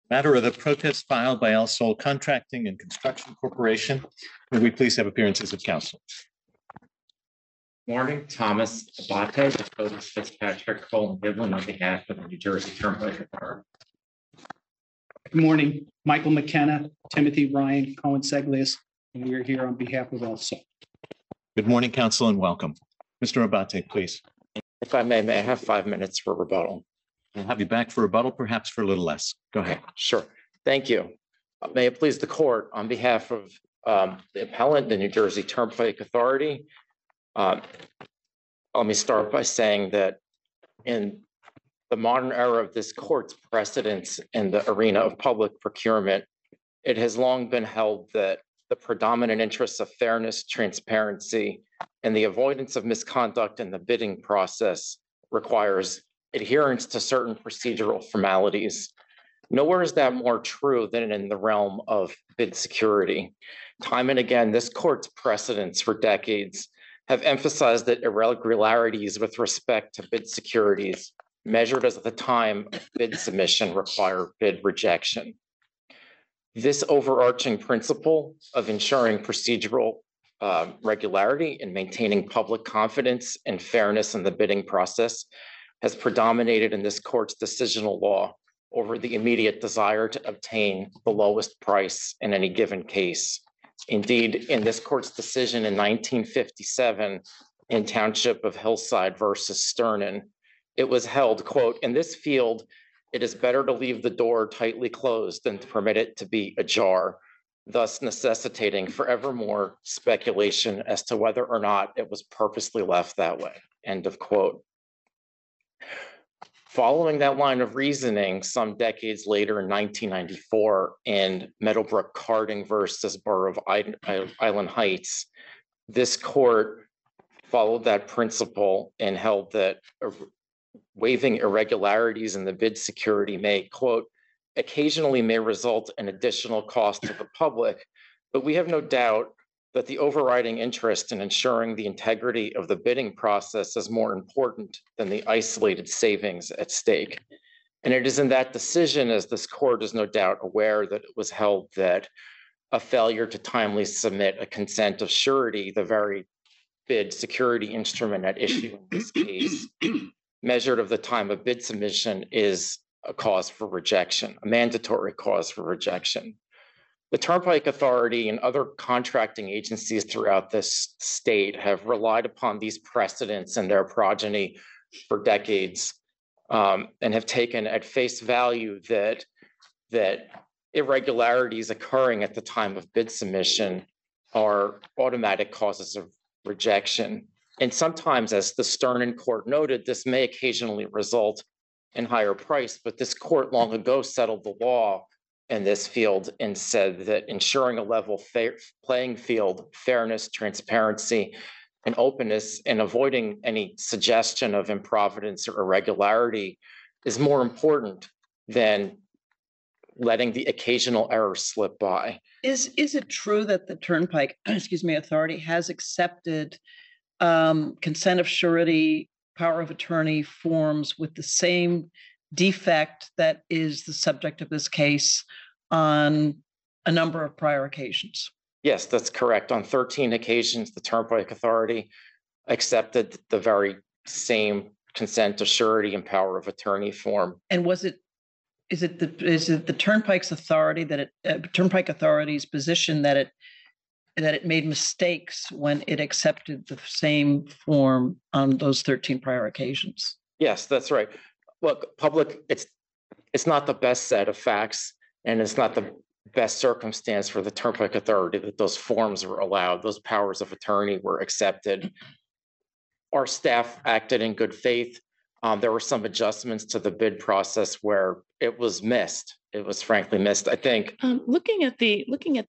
Matter of the protest filed by El Sol Contracting and Construction Corporation. May we please have appearances of counsel? Morning, Thomas Abate, Dakota Fitzpatrick, Cole, and Midland on behalf of the New Jersey Turnpike Authority. Good morning, Michael McKenna, Timothy Ryan, Cohen Seglius, and we are here on behalf of El Sol. Good morning, counsel, and welcome. Mr. Abate, please. If I may I have 5 minutes for rebuttal? I'll have you back for rebuttal, perhaps for a little less. Go ahead. Sure. Thank you. May it please the court, on behalf of the appellant, the New Jersey Turnpike Authority, let me start by saying that in the modern era of this court's precedence in the arena of public procurement, it has long been held that the predominant interests of fairness, transparency, and the avoidance of misconduct in the bidding process requires adherence to certain procedural formalities. Nowhere is that more true than in the realm of bid security. Time and again, this court's precedents for decades have emphasized that irregularities with respect to bid securities measured as the time of bid submission require bid rejection. This overarching principle of ensuring procedural regularity and maintaining public confidence and fairness in the bidding process has predominated in this court's decisional law over the immediate desire to obtain the lowest price in any given case. Indeed, in this court's decision in 1957 in Township of Hillside versus Sternin, it was held, quote, "In this field, it is better to leave the door tightly closed than to permit it to be ajar, thus necessitating forevermore speculation as to whether or not it was purposely left that way," end of quote. Following that line of reasoning, some decades later in 1994, in Meadowbrook Carding versus Borough of Island Heights, this court followed that principle and held that waiving irregularities in the bid security may, quote, "occasionally may result in additional cost to the public, but we have no doubt that the overriding interest in ensuring the integrity of the bidding process is more important than the isolated savings at stake." And it is in that decision, as this court is no doubt aware, that it was held that a failure to timely submit a consent of surety, the very bid security instrument at issue in this case, measured of the time of bid submission, is a cause for rejection, a mandatory cause for rejection. The Turnpike Authority and other contracting agencies throughout this state have relied upon these precedents and their progeny for decades, and have taken at face value that irregularities occurring at the time of bid submission are automatic causes of rejection. And sometimes, as the Sternin court noted, this may occasionally result in higher price, but this court long ago settled the law in this field and said that ensuring a level playing field, fairness, transparency, and openness, and avoiding any suggestion of improvidence or irregularity is more important than letting the occasional error slip by. Is it true that the Turnpike, Authority has accepted consent of surety, power of attorney forms with the same defect that is the subject of this case on a number of prior occasions? Yes, that's correct. On 13 occasions, the Turnpike Authority accepted the very same consent of surety and power of attorney form. And is it the Turnpike's authority that Turnpike Authority's position that it made mistakes when it accepted the same form on those 13 prior occasions? Yes, that's right. Look, it's not the best set of facts, and it's not the best circumstance for the Turnpike Authority that those forms were allowed, those powers of attorney were accepted. Our staff acted in good faith. There were some adjustments to the bid process where it was missed. It was frankly missed, I think. Looking at the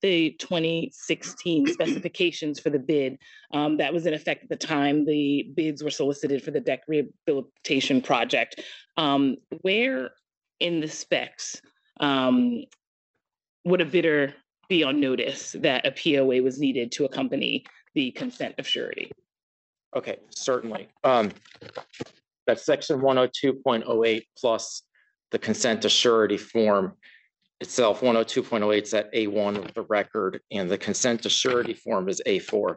2016 specifications for the bid that was in effect at the time the bids were solicited for the deck rehabilitation project, where in the specs would a bidder be on notice that a POA was needed to accompany the consent of surety? Okay, certainly. That's section 102.08 plus the consent of surety form itself, 102.08 is at A1 of the record, and the consent to surety form is A4.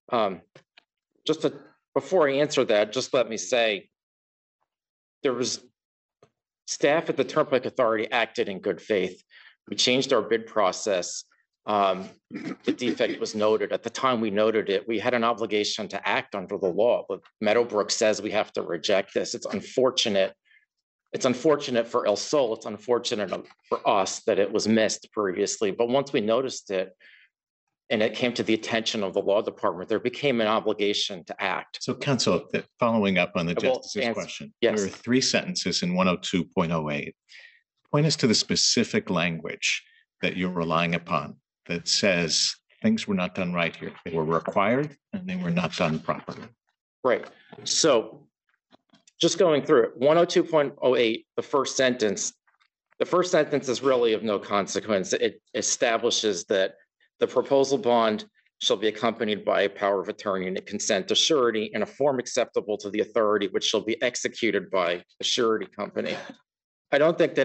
Before I answer that, just let me say, there was staff at the Turnpike Authority acted in good faith. We changed our bid process. The defect was noted. At the time we noted it, we had an obligation to act under the law, but Meadowbrook says we have to reject this. It's unfortunate. It's unfortunate for El Sol. It's unfortunate for us that it was missed previously. But once we noticed it and it came to the attention of the law department, there became an obligation to act. So counsel, following up on the I will justice's answer- question, yes. there are 3 sentences in 102.08. Point us to the specific language that you're relying upon that says things were not done right here. They were required and they were not done properly. Right. So just going through it, 102.08, the first sentence is really of no consequence. It establishes that the proposal bond shall be accompanied by a power of attorney and a consent to surety in a form acceptable to the authority, which shall be executed by the surety company. I don't think that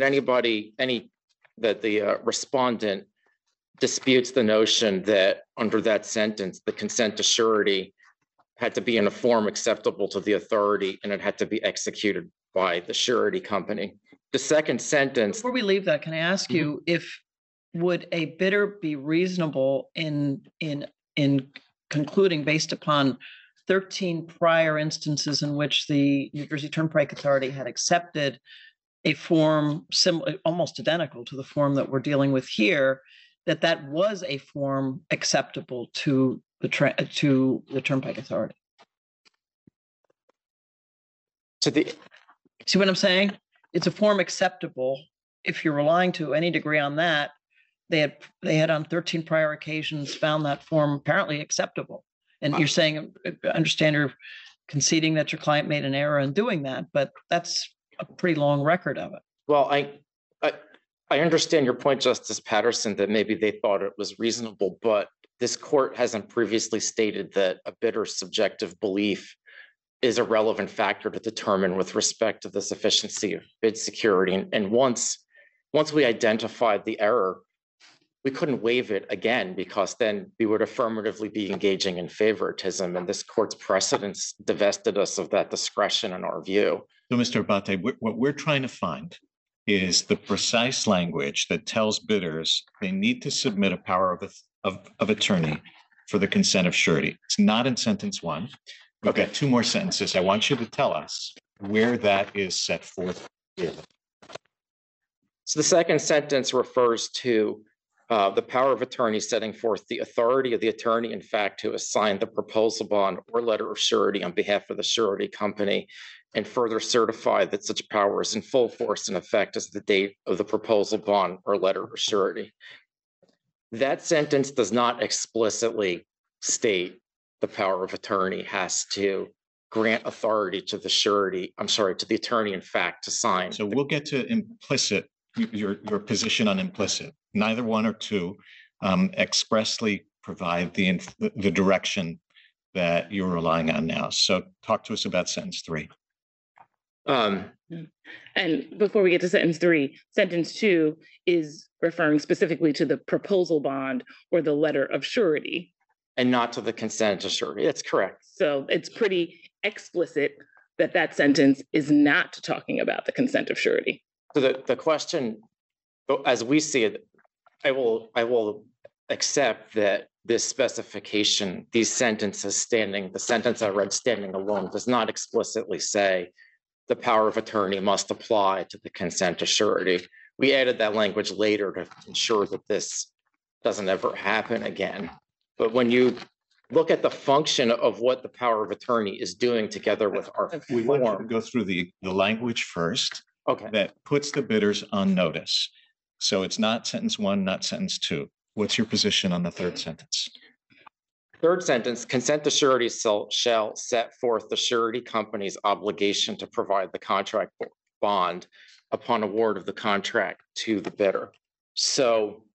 the respondent disputes the notion that under that sentence, the consent to surety had to be in a form acceptable to the authority and it had to be executed by the surety company. The second sentence. Before we leave that, can I ask you if would a bidder be reasonable in concluding based upon 13 prior instances in which the New Jersey Turnpike Authority had accepted a form similar, almost identical to the form that we're dealing with here, that was a form acceptable to the Turnpike Authority? See what I'm saying? It's a form acceptable. If you're relying to any degree on that, they had on 13 prior occasions found that form apparently acceptable. And you're saying, I understand you're conceding that your client made an error in doing that, but that's a pretty long record of it. Well, I understand your point, Justice Patterson, that maybe they thought it was reasonable, but this court hasn't previously stated that a bidder's subjective belief is a relevant factor to determine with respect to the sufficiency of bid security. And once we identified the error, we couldn't waive it again because then we would affirmatively be engaging in favoritism, and this court's precedents divested us of that discretion in our view. So Mr. Abate, what we're trying to find is the precise language that tells bidders they need to submit a power of attorney for the consent of surety. It's not in sentence 1. We've got 2 more sentences. I want you to tell us where that is set forth here. So the second sentence refers to the power of attorney setting forth the authority of the attorney, in fact, to assign the proposal bond or letter of surety on behalf of the surety company, and further certify that such power is in full force and effect as the date of the proposal bond or letter of surety. That sentence does not explicitly state the power of attorney has to grant authority to the to the attorney, in fact, to sign. So we'll get to implicit, your position on implicit. Neither 1 or 2 expressly provide the direction that you're relying on now. So talk to us about sentence 3. And before we get to sentence 3, sentence 2 is referring specifically to the proposal bond or the letter of surety. And not to the consent to surety. That's correct. So it's pretty explicit that sentence is not talking about the consent of surety. So the question, as we see it, I will accept that this specification, these sentences the sentence I read standing alone does not explicitly say the power of attorney must apply to the consent to surety. We added that language later to ensure that this doesn't ever happen again. But when you look at the function of what the power of attorney is doing together with our We want you to form. go through the language first Okay. that puts the bidders on notice. So it's not sentence 1, not sentence 2. What's your position on the 3rd sentence? Third sentence, consent to surety shall set forth the surety company's obligation to provide the contract bond upon award of the contract to the bidder. So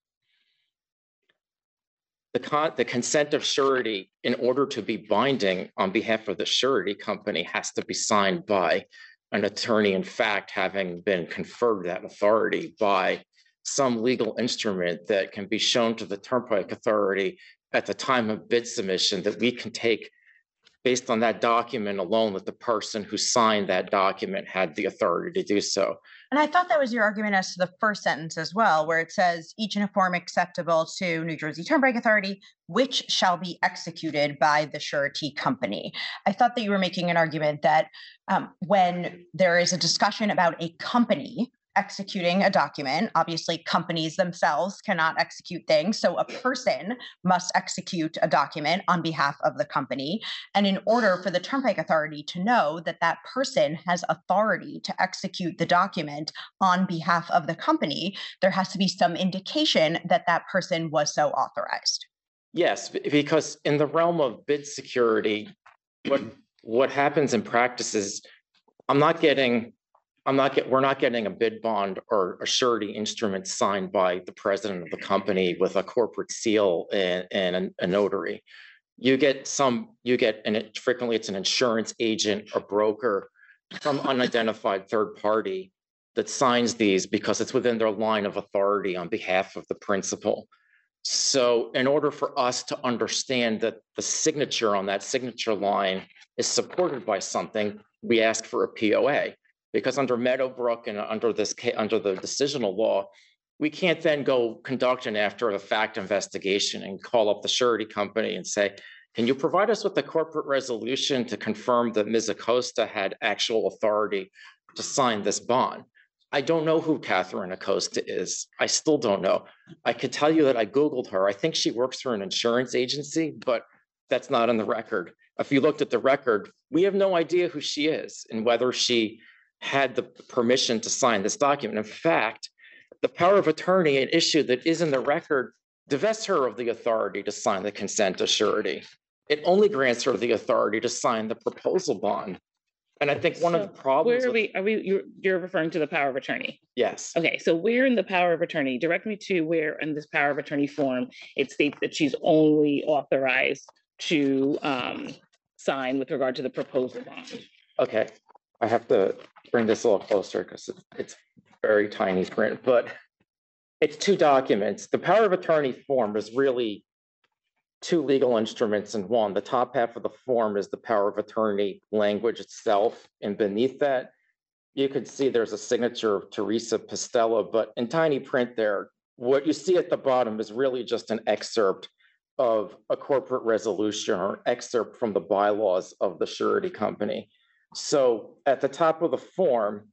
the consent of surety, in order to be binding on behalf of the surety company, has to be signed by an attorney, in fact, having been conferred that authority by some legal instrument that can be shown to the Turnpike Authority at the time of bid submission that we can take based on that document alone, that the person who signed that document had the authority to do so. And I thought that was your argument as to the first sentence as well, where it says each in a form acceptable to New Jersey Turnpike Authority, which shall be executed by the surety company. I thought that you were making an argument that when there is a discussion about a company executing a document, obviously companies themselves cannot execute things. So a person must execute a document on behalf of the company. And in order for the Turnpike Authority to know that that person has authority to execute the document on behalf of the company, there has to be some indication that that person was so authorized. Yes, because in the realm of bid security, what happens in practice is we're not getting a bid bond or a surety instrument signed by the president of the company with a corporate seal and a notary. Frequently it's an insurance agent or broker, some unidentified third party that signs these because it's within their line of authority on behalf of the principal. So in order for us to understand that the signature on that signature line is supported by something, we ask for a POA. Because under Meadowbrook and under the decisional law, we can't then go conduct an after the fact investigation and call up the surety company and say, can you provide us with the corporate resolution to confirm that Ms. Acosta had actual authority to sign this bond? I don't know who Catherine Acosta is. I still don't know. I could tell you that I Googled her. I think she works for an insurance agency, but that's not on the record. If you looked at the record, we have no idea who she is and whether she had the permission to sign this document. In fact, the power of attorney, an issue that is in the record, divests her of the authority to sign the consent of surety. It only grants her the authority to sign the proposal bond. And I think one of the problems— You're referring to the power of attorney? Yes. Okay, so where in the power of attorney, direct me to where in this power of attorney form, it states that she's only authorized to sign with regard to the proposal bond. Okay, I have to bring this a little closer because it's very tiny print, but it's two documents. The power of attorney form is really two legal instruments in one. The top half of the form is the power of attorney language itself, and beneath that, you can see there's a signature of Teresa Pistella, but in tiny print there, what you see at the bottom is really just an excerpt of a corporate resolution or excerpt from the bylaws of the surety company. So at the top of the form,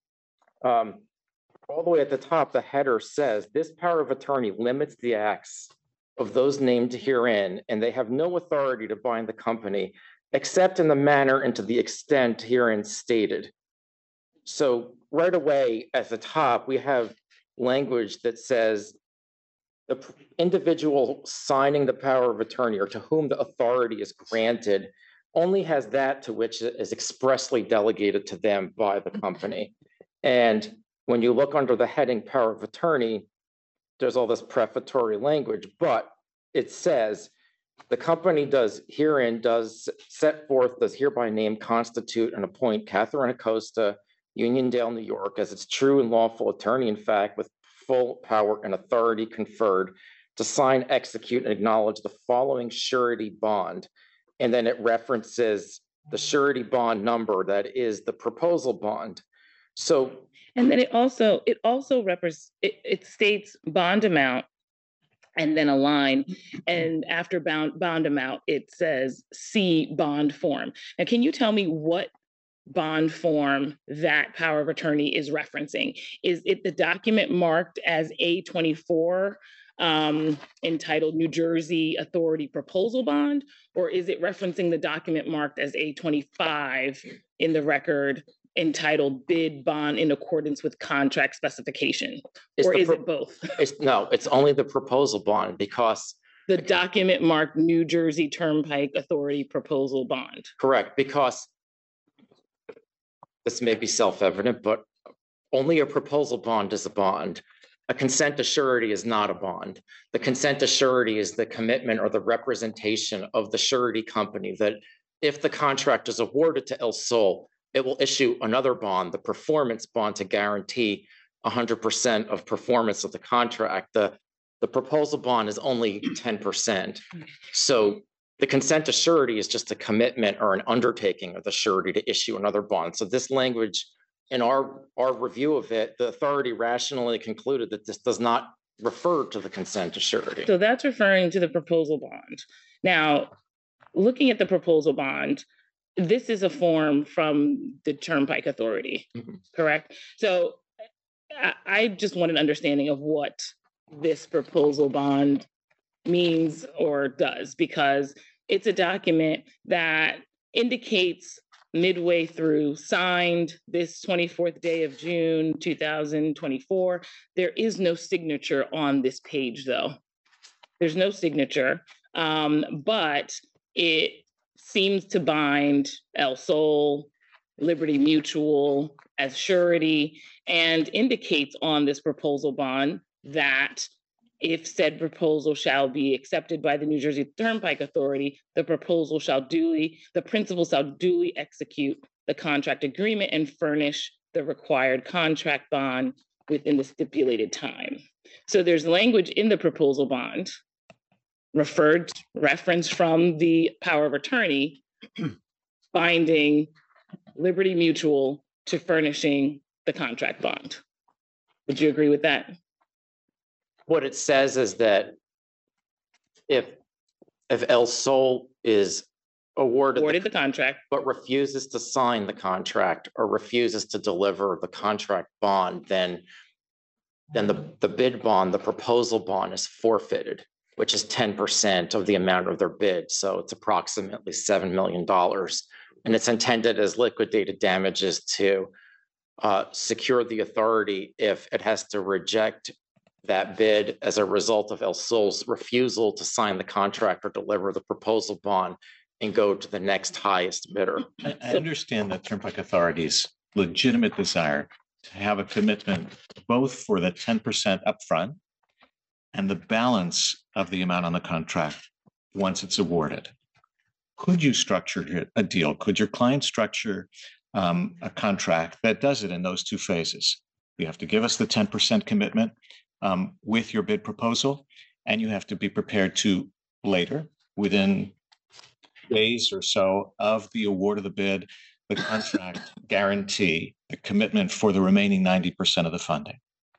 all the way at the top, the header says, this power of attorney limits the acts of those named herein, and they have no authority to bind the company, except in the manner and to the extent herein stated. So right away at the top, we have language that says the individual signing the power of attorney or to whom the authority is granted only has that to which it is expressly delegated to them by the company. And when you look under the heading power of attorney, there's all this prefatory language, but it says the company does set forth, does hereby name, constitute, and appoint Catherine Acosta, Uniondale, New York, as its true and lawful attorney, in fact, with full power and authority conferred to sign, execute, and acknowledge the following surety bond. And then it references the surety bond number, that is the proposal bond. So, and then it also states bond amount and then a line, and after bond amount, it says see bond form. Now, can you tell me what bond form that power of attorney is referencing? Is it the document marked as A24? Entitled New Jersey Authority Proposal Bond, or is it referencing the document marked as A25 in the record entitled Bid Bond in accordance with contract specification? Or is it both? It's only the proposal bond, because the document marked New Jersey Turnpike Authority Proposal Bond. Correct, because this may be self-evident, but only a proposal bond is a bond. A consent to surety is not a bond. The consent to surety is the commitment or the representation of the surety company that if the contract is awarded to El Sol, it will issue another bond, the performance bond, to guarantee 100% of performance of the contract. The proposal bond is only 10%. So the consent to surety is just a commitment or an undertaking of the surety to issue another bond. So this language, in our review of it, the authority rationally concluded that this does not refer to the consent to surety. So that's referring to the proposal bond. Now, looking at the proposal bond, this is a form from the Turnpike Authority, correct? So I just want an understanding of what this proposal bond means or does, because it's a document that indicates midway through, signed this 24th day of June, 2024. There is no signature on this page, though. There's no signature, but it seems to bind El Sol, Liberty Mutual as surety, and indicates on this proposal bond that if said proposal shall be accepted by the New Jersey Turnpike Authority, the principal shall duly execute the contract agreement and furnish the required contract bond within the stipulated time. So there's language in the proposal bond reference from the power of attorney binding Liberty Mutual to furnishing the contract bond. Would you agree with that? What it says is that if El Sol is awarded the contract, but refuses to sign the contract or refuses to deliver the contract bond, then the bid bond, the proposal bond, is forfeited, which is 10% of the amount of their bid. So it's approximately $7 million. And it's intended as liquidated damages to secure the authority if it has to reject that bid as a result of El Sol's refusal to sign the contract or deliver the proposal bond and go to the next highest bidder. I understand that Turnpike Authority's legitimate desire to have a commitment both for the 10% upfront and the balance of the amount on the contract once it's awarded. Could you structure a deal? Could your client structure a contract that does it in those two phases? You have to give us the 10% commitment with your bid proposal, and you have to be prepared to later, within days or so of the award of the bid, the contract guarantee a commitment for the remaining 90% of the funding.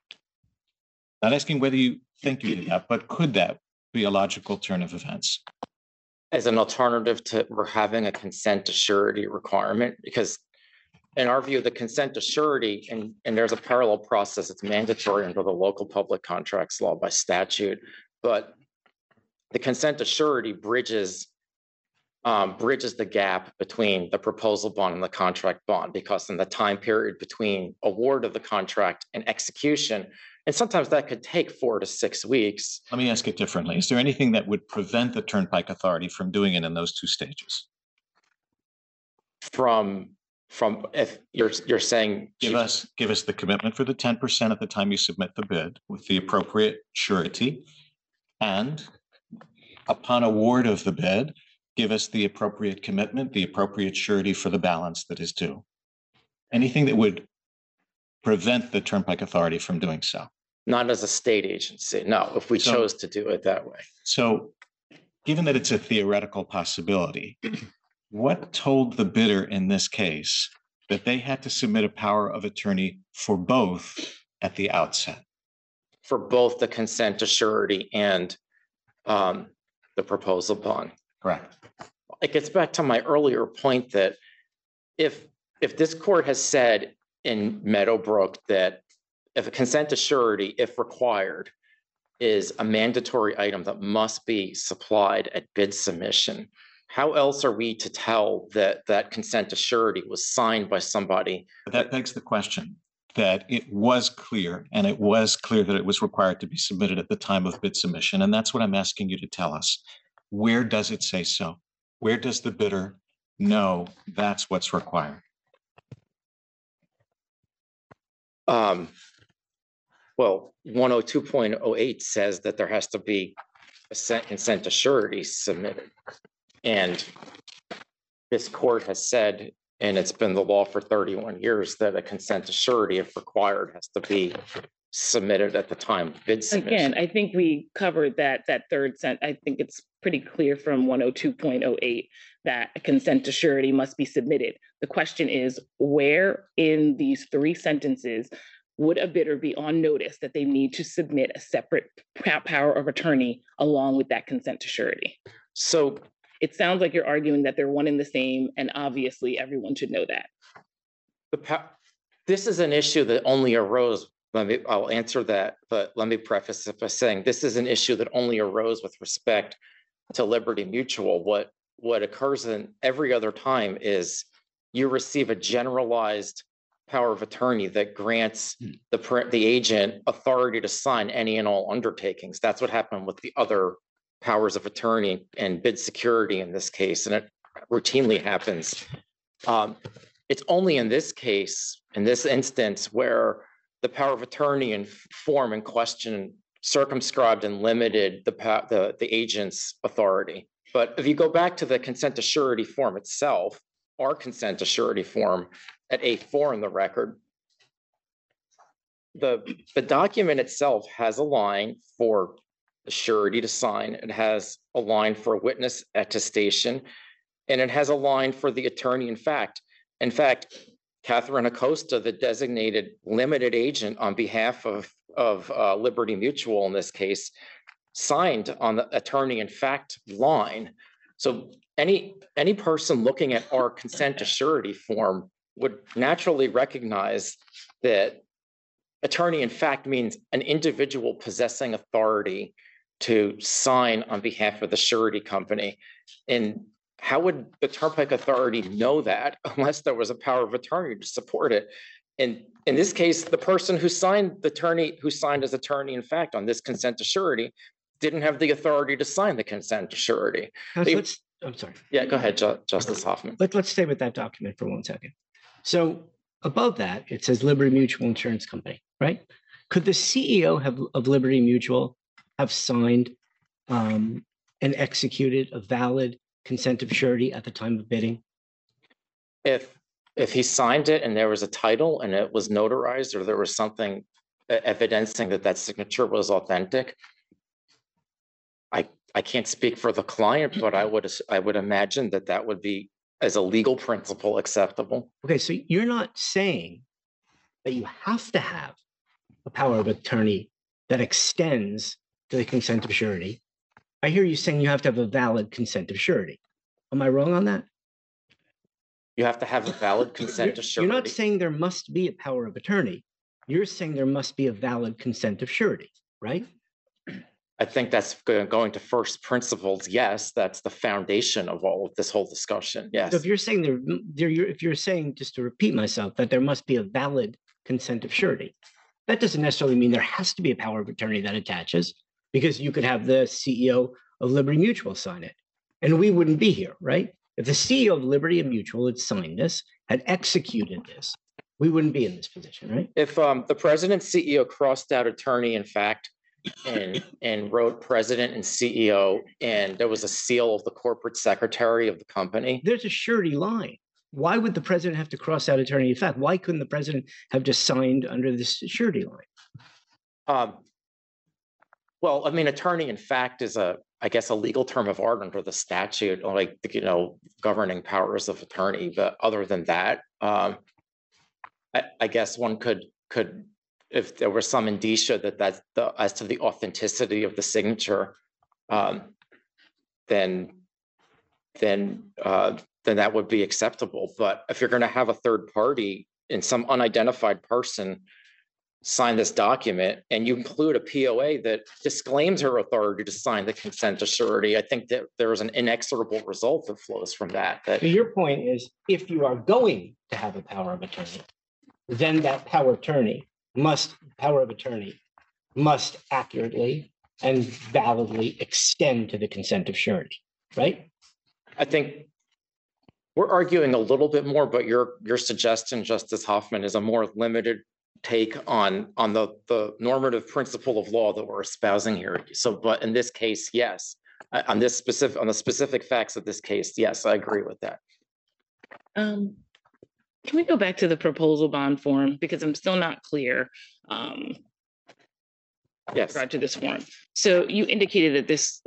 Not asking whether you think you did that, but could that be a logical turn of events? As an alternative to having a consent to surety requirement, because in our view, the consent to surety, and there's a parallel process, it's mandatory under the local public contracts law by statute, but the consent to surety bridges the gap between the proposal bond and the contract bond, because in the time period between award of the contract and execution, and sometimes that could take 4 to 6 weeks. Let me ask it differently. Is there anything that would prevent the Turnpike Authority from doing it in those two stages? From if you're saying give us the commitment for the 10% at the time you submit the bid with the appropriate surety, and upon award of the bid, give us the appropriate commitment, the appropriate surety for the balance that is due. Anything that would prevent the Turnpike Authority from doing so? Not as a state agency, no, if we chose to do it that way. So given that it's a theoretical possibility, what told the bidder in this case that they had to submit a power of attorney for both at the outset? For both the consent to surety and the proposal bond. Correct. It gets back to my earlier point that if this court has said in Meadowbrook that if a consent to surety, if required, is a mandatory item that must be supplied at bid submission, how else are we to tell that that consent to surety was signed by somebody? But that begs the question that it was clear, and it was clear that it was required to be submitted at the time of bid submission. And that's what I'm asking you to tell us. Where does it say so? Where does the bidder know that's what's required? Well, 102.08 says that there has to be a consent to surety submitted. And this court has said And it's been the law for 31 years that a consent to surety, if required, has to be submitted at the time of bid submission. Again, I think we covered that third sentence. I think it's pretty clear from 102.08 that a consent to surety must be submitted. The question is, where in these 3 sentences would a bidder be on notice that they need to submit a separate power of attorney along with that consent to surety? So It sounds like you're arguing that they're one and the same, and obviously everyone should know that. this is an issue that only arose. I'll answer that, but let me preface it by saying this is an issue that only arose with respect to Liberty Mutual. What occurs in every other time is you receive a generalized power of attorney that grants the agent authority to sign any and all undertakings. That's what happened with the other powers of attorney and bid security in this case, and it routinely happens. It's only in this case, in this instance, where the power of attorney and form in question circumscribed and limited the agent's authority. But if you go back to the consent to surety form itself, our consent to surety form at A4 in the record, the document itself has a line for the surety to sign. It has a line for witness attestation, and it has a line for the attorney in fact. In fact, Catherine Acosta, the designated limited agent on behalf of Liberty Mutual in this case, signed on the attorney in fact line. So any person looking at our consent to surety form would naturally recognize that attorney in fact means an individual possessing authority to sign on behalf of the surety company. And how would the Turnpike Authority know that unless there was a power of attorney to support it? And in this case, the person who signed as attorney in fact on this consent to surety didn't have the authority to sign the consent to surety. I'm sorry. Yeah, go ahead, Justice Hoffman. Let's stay with that document for 1 second. So above that, it says Liberty Mutual Insurance Company, right? Could the CEO of Liberty Mutual have signed and executed a valid consent of surety at the time of bidding? If he signed it and there was a title and it was notarized, or there was something evidencing that signature was authentic, I can't speak for the client, but I would imagine that would be, as a legal principle, acceptable. Okay, so you're not saying that you have to have a power of attorney that extends to the consent of surety. I hear you saying you have to have a valid consent of surety. Am I wrong on that? You have to have a valid consent to surety. You're not saying there must be a power of attorney. You're saying there must be a valid consent of surety, right? I think that's going to first principles. Yes, that's the foundation of all of this whole discussion. Yes. So if you're saying if you're saying, just to repeat myself, that there must be a valid consent of surety, that doesn't necessarily mean there has to be a power of attorney that attaches, because you could have the CEO of Liberty Mutual sign it, and we wouldn't be here, right? If the CEO of Liberty Mutual had signed this, had executed this, we wouldn't be in this position, right? If the president CEO crossed out attorney in fact and wrote president and CEO, and there was a seal of the corporate secretary of the company, there's a surety line. Why would the president have to cross out attorney in fact? Why couldn't the president have just signed under this surety line? Well, I mean, attorney in fact is I guess a legal term of art under the statute, like, governing powers of attorney. But other than that, I guess one could, if there was some indicia that's as to the authenticity of the signature, then that would be acceptable. But if you're going to have a third party and some unidentified person sign this document, and you include a POA that disclaims her authority to sign the consent to surety, I think that there is an inexorable result that flows from that. So your point is, if you are going to have a power of attorney, then that power of attorney must accurately and validly extend to the consent of surety, right? I think we're arguing a little bit more, but your suggestion, Justice Hoffman, is a more limited take on the normative principle of law that we're espousing here. So, but in this case, yes, on the specific facts of this case, yes, I agree with that. Can we go back to the proposal bond form? Because I'm still not clear. With Yes, regard to this form. So you indicated that this,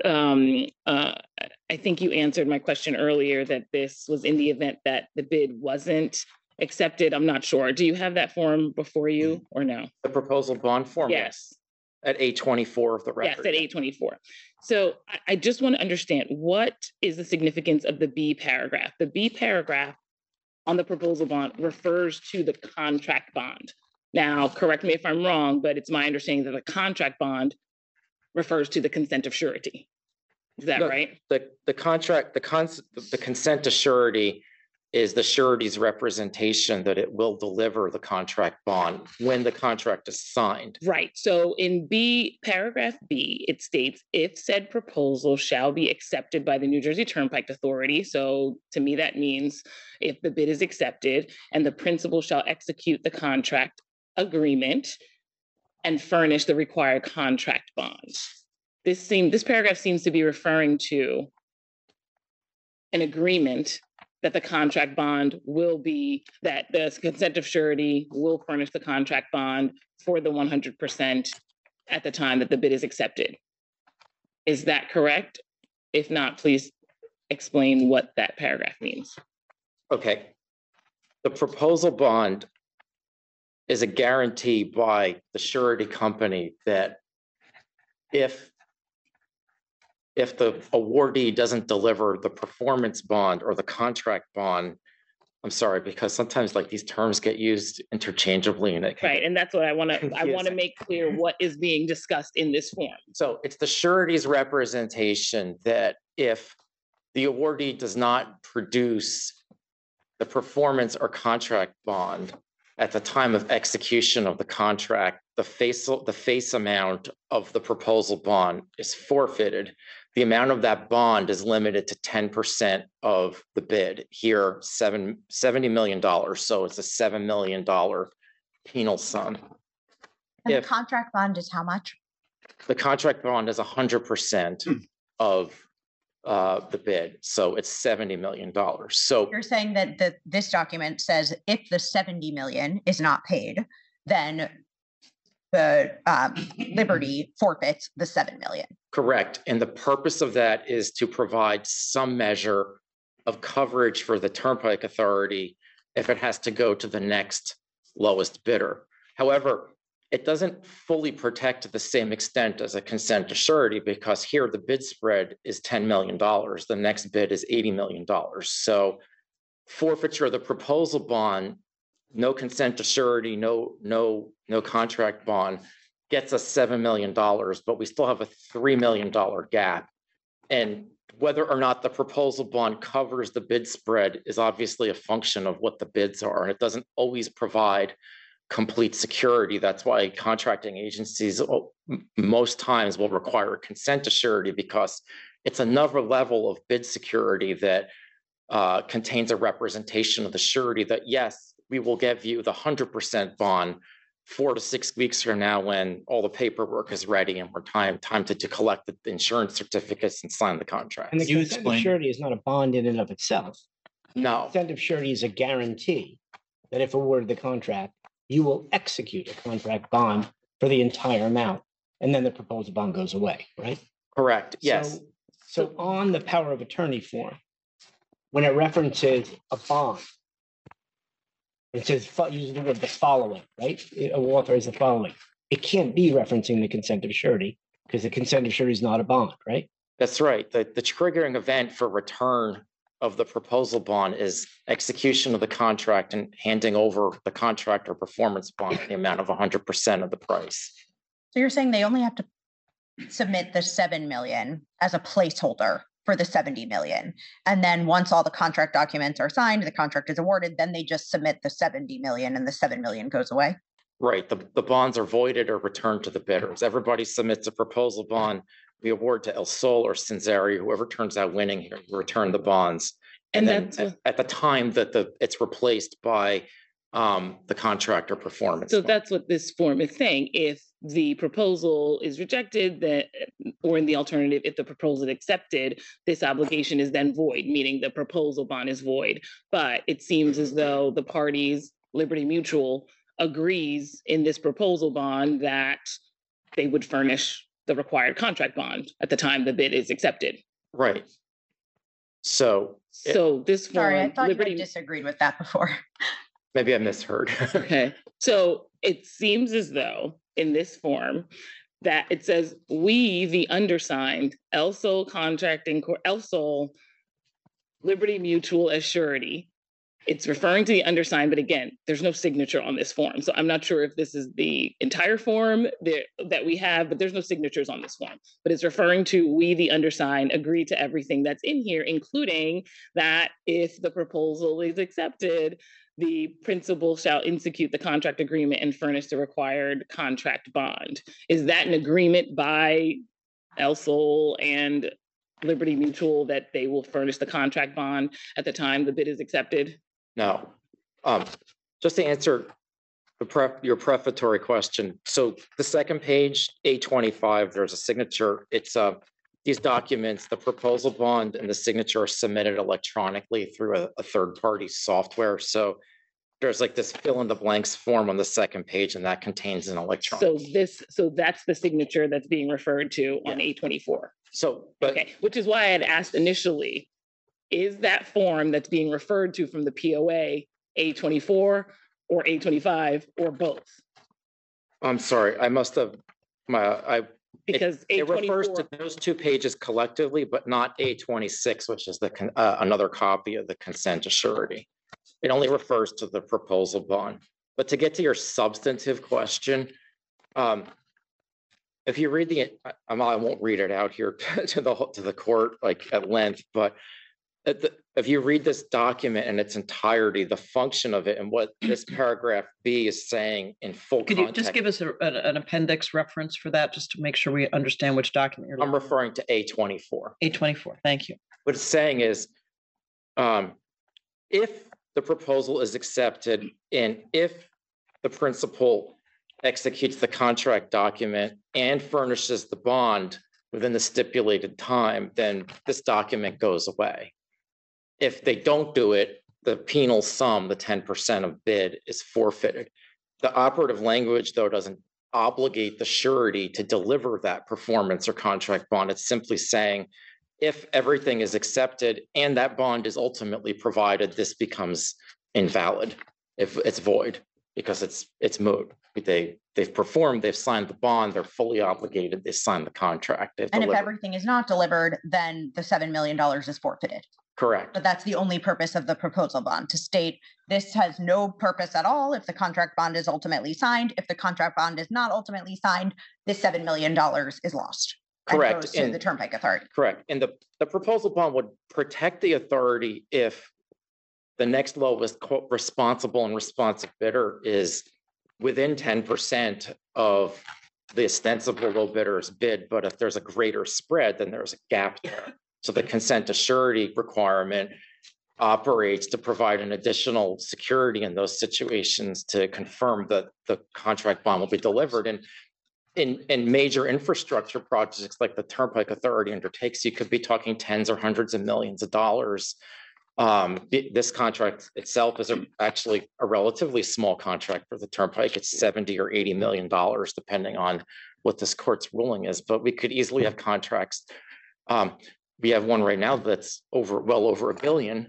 I think you answered my question earlier that this was in the event that the bid wasn't accepted. I'm not sure. Do you have that form before you or no? the proposal bond form. Yes. At 824 of the Yes, record. at 824. So I just want to understand, what is the significance of the B paragraph? The B paragraph on the proposal bond refers to the contract bond. Now, correct me if I'm wrong, but it's my understanding that the contract bond refers to the consent of surety. Is that No, right? The contract, the consent to surety is the surety's representation that it will deliver the contract bond when the contract is signed. Right. So in B, paragraph B, it states, if said proposal shall be accepted by the New Jersey Turnpike Authority. So to me, that means if the bid is accepted and the principal shall execute the contract agreement and furnish the required contract bonds. This paragraph seems to be referring to an agreement that the contract bond will be, that the consent of surety will furnish the contract bond for the 100% at the time that the bid is accepted. Is that correct? If not, please explain what that paragraph means. Okay. The proposal bond is a guarantee by the surety company that if the awardee doesn't deliver the performance bond or the contract bond, I'm sorry, because sometimes like these terms get used interchangeably and it can. Right, and that's what I want to confusing. make clear what is being discussed in this form. So it's the surety's representation that if the awardee does not produce the performance or contract bond at the time of execution of the contract, the face amount of the proposal bond is forfeited. The amount of that bond is limited to 10% of the bid. Here, $70 million. So it's a $7 million penal sum. And If- the contract bond is how much? The contract bond is 100% of the bid. So it's $70 million. So You're saying that this document says if the 70 million is not paid, then the Liberty forfeits the 7 million. correct. And the purpose of that is to provide some measure of coverage for the Turnpike Authority if it has to go to the next lowest bidder. However, it doesn't fully protect to the same extent as a consent to surety because here the bid spread is $10 million. The next bid is $80 million. So forfeiture of the proposal bond, no consent to surety, no contract bond, gets us $7 million, but we still have a $3 million gap. And whether or not the proposal bond covers the bid spread is obviously a function of what the bids are. And it doesn't always provide complete security. That's why contracting agencies most times will require consent to surety because it's another level of bid security that contains a representation of the surety that, yes, we will give you the 100% bond 4 to 6 weeks from now when all the paperwork is ready and we're time to collect the insurance certificates and sign the contract. And the You consent of explain- surety is not a bond in and of itself. No, Consent of surety is a guarantee that if awarded the contract, you will execute a contract bond for the entire amount. And then the proposed bond goes away, right? correct. Yes. So on the power of attorney form, when it references a bond, it says, uses the word the following, right? It will authorize the following. It can't be referencing the consent of surety because the consent of surety is not a bond, right? That's right. The triggering event for return of the proposal bond is execution of the contract and handing over the contract or performance bond in the amount of 100% of the price. So you're saying they only have to submit the 7 million as a placeholder for the 70 million. And then once all the contract documents are signed, the contract is awarded, then they just submit the 70 million and the 7 million goes away. Right. The bonds are voided or returned to the bidders. Everybody submits a proposal bond. We award to El Sol or Cinzeri, whoever turns out winning here, you return the bonds. And then at the time that it's replaced by the contract or performance. So bond. that's what this form is saying. If the proposal is rejected, that or in the alternative, if the proposal is accepted, this obligation is then void, meaning the proposal bond is void. But it seems as though the parties, Liberty Mutual, agrees in this proposal bond that they would furnish the required contract bond at the time the bid is accepted. Right. So This Sorry, I form, thought you Liberty, had disagreed with that before. maybe I misheard. okay. So it seems as though in this form that it says, we, the undersigned, LSOL LSOL Liberty Mutual as surety. It's referring to the undersigned, but again, there's no signature on this form. So I'm not sure if this is the entire form that we have, but there's no signatures on this form. But it's referring to, we, the undersigned, agree to everything that's in here, including that if the proposal is accepted, the principal shall execute the contract agreement and furnish the required contract bond. Is that an agreement by LSOL and Liberty Mutual that they will furnish the contract bond at the time the bid is accepted? No. Just to answer your prefatory question. So the second page, A25, there's a signature. It's these documents, the proposal bond and the signature are submitted electronically through a third-party software. So there's like this fill in the blanks form on the second page, and that contains an electronic. So that's the signature that's being referred to on A24. So, but Okay, which is why I had asked initially, is that form that's being referred to from the POA A24 or A25 or both? I'm sorry, I must have Because it refers A24, to those two pages collectively, but not A26, which is the another copy of the consent to surety. It only refers to the proposal bond. But to get to your substantive question, if you read I won't read it out here to the court like at length, but if you read this document in its entirety, the function of it and what this paragraph B is saying in full Could you context. just give us an appendix reference for that, just to make sure we understand which document you're I'm looking referring to A24. at? A24, thank you. What it's saying is, if the proposal is accepted and if the principal executes the contract document and furnishes the bond within the stipulated time, then this document goes away. If they don't do it, the penal sum, the 10% of bid, is forfeited. The operative language, though, doesn't obligate the surety to deliver that performance or contract bond. It's simply saying, if everything is accepted and that bond is ultimately provided, this becomes invalid. If it's void, because it's moot. They've performed, they've signed the bond, they're fully obligated, they signed the contract. And if everything is not delivered, then the $7 million is forfeited. Correct. But that's the only purpose of the proposal bond, to state this has no purpose at all if the contract bond is ultimately signed. If the contract bond is not ultimately signed, this $7 million is lost. Correct. And goes to the Turnpike Authority. Correct. And the proposal bond would protect the authority if the next lowest responsible and responsive bidder is within 10% of the ostensible low bidder's bid. But if there's a greater spread, then there's a gap there. So the consent to surety requirement operates to provide an additional security in those situations to confirm that the contract bond will be delivered. And in major infrastructure projects like the Turnpike Authority undertakes, you could be talking tens or hundreds of millions of dollars. This contract itself is actually a relatively small contract for the Turnpike. It's 70 or $80 million, depending on what this court's ruling is. But we could easily have contracts. We have one right now that's well over $1 billion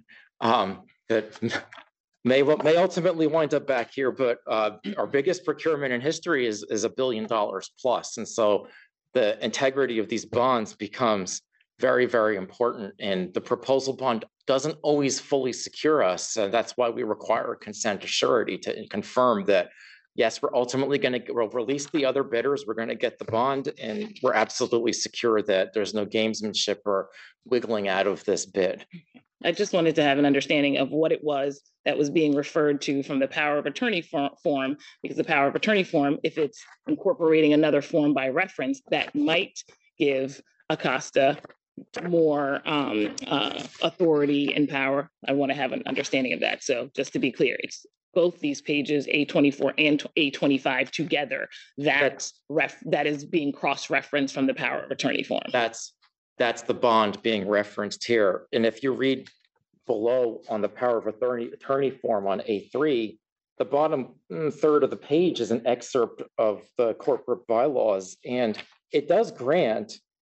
that may ultimately wind up back here. But our biggest procurement in history is $1 billion plus. And so the integrity of these bonds becomes very, very important. And the proposal bond doesn't always fully secure us. That's why we require a consent to surety to confirm that, yes, we're ultimately we'll release the other bidders, we're going to get the bond, and we're absolutely secure that there's no gamesmanship or wiggling out of this bid. I just wanted to have an understanding of what it was that was being referred to from the power of attorney form, because the power of attorney form, if it's incorporating another form by reference, that might give Acosta more authority and power. I want to have an understanding of that. So just to be clear, it's both these pages, A24 and A25 together, that is being cross-referenced from the power of attorney form. That's the bond being referenced here. And if you read below on the power of attorney form on A3, the bottom third of the page is an excerpt of the corporate bylaws, and it does grant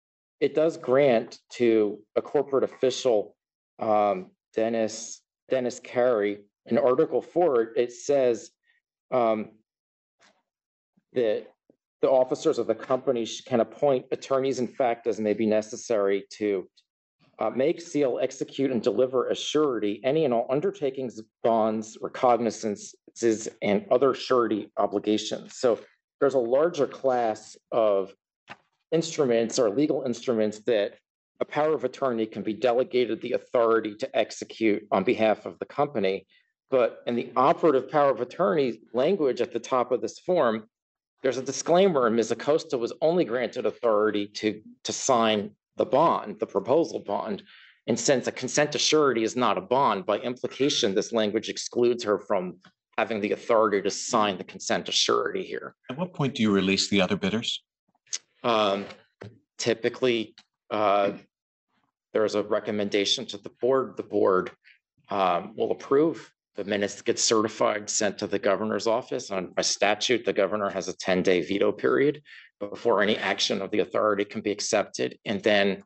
to a corporate official, Dennis Carey, in Article 4, it says that the officers of the company can appoint attorneys in fact as may be necessary to make, seal, execute, and deliver a surety any and all undertakings, bonds, recognizances, and other surety obligations. So there's a larger class of instruments or legal instruments that a power of attorney can be delegated the authority to execute on behalf of the company. But in the operative power of attorney language at the top of this form, there's a disclaimer, and Ms. Acosta was only granted authority to sign the bond, the proposal bond. And since a consent to surety is not a bond, by implication, this language excludes her from having the authority to sign the consent to surety here. At what point do you release the other bidders? Typically, there's a recommendation to the board. The board will approve. The minutes get certified, sent to the governor's office. On by statute, the governor has a 10-day veto period before any action of the authority can be accepted. And then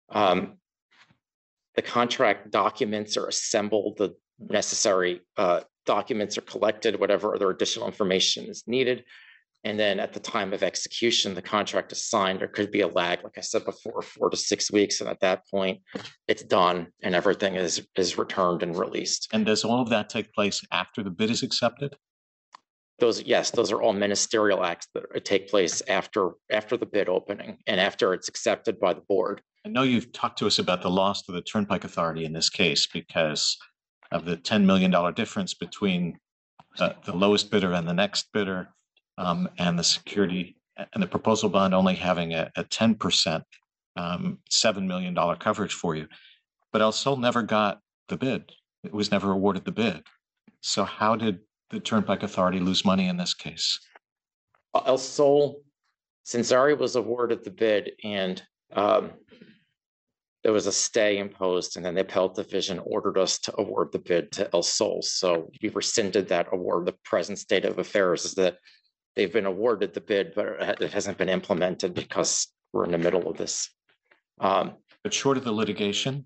the contract documents are assembled, the necessary documents are collected, whatever other additional information is needed. And then at the time of execution, the contract is signed. There could be a lag, like I said before, 4 to 6 weeks. And at that point, it's done and everything is returned and released. And does all of that take place after the bid is accepted? Those are all ministerial acts that take place after the bid opening and after it's accepted by the board. I know you've talked to us about the loss to the Turnpike Authority in this case because of the $10 million difference between the lowest bidder and the next bidder. And the security and the proposal bond only having a 10%, $7 million coverage for you. But El Sol never got the bid. It was never awarded the bid. So how did the Turnpike Authority lose money in this case? El Sol, Censari was awarded the bid, and there was a stay imposed, and then the appellate division ordered us to award the bid to El Sol. So we rescinded that award. The present state of affairs is that they've been awarded the bid, but it hasn't been implemented because we're in the middle of this. But short of the litigation,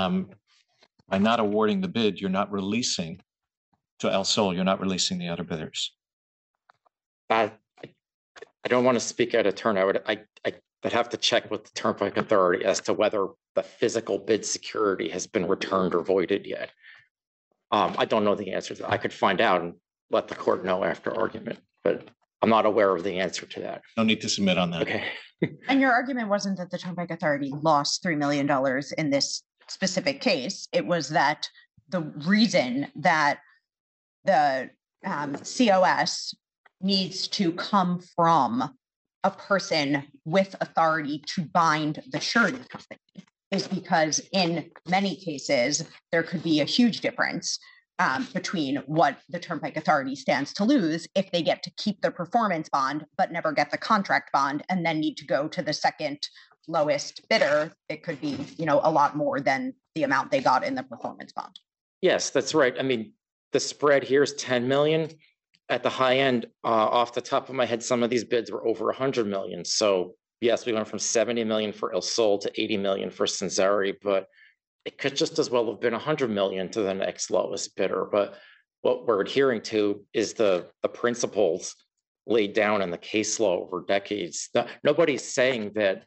by not awarding the bid, you're not releasing to El Sol, you're not releasing the other bidders. I don't want to speak out of turn. I'd have to check with the Turnpike Authority as to whether the physical bid security has been returned or voided yet. I don't know the answer to that. I could find out and let the court know after argument, but I'm not aware of the answer to that. No need to submit on that. Okay. And your argument wasn't that the Turnpike Authority lost $3 million in this specific case. It was that the reason that the COS needs to come from a person with authority to bind the surety company is because in many cases, there could be a huge difference between what the Turnpike Authority stands to lose if they get to keep the performance bond, but never get the contract bond and then need to go to the second lowest bidder. It could be, a lot more than the amount they got in the performance bond. Yes, that's right. I mean, the spread here is 10 million. At the high end, off the top of my head, some of these bids were over 100 million. So yes, we went from 70 million for El Sol to 80 million for Censari, but it could just as well have been 100 million to the next lowest bidder. But what we're adhering to is the principles laid down in the case law over decades. Nobody's saying that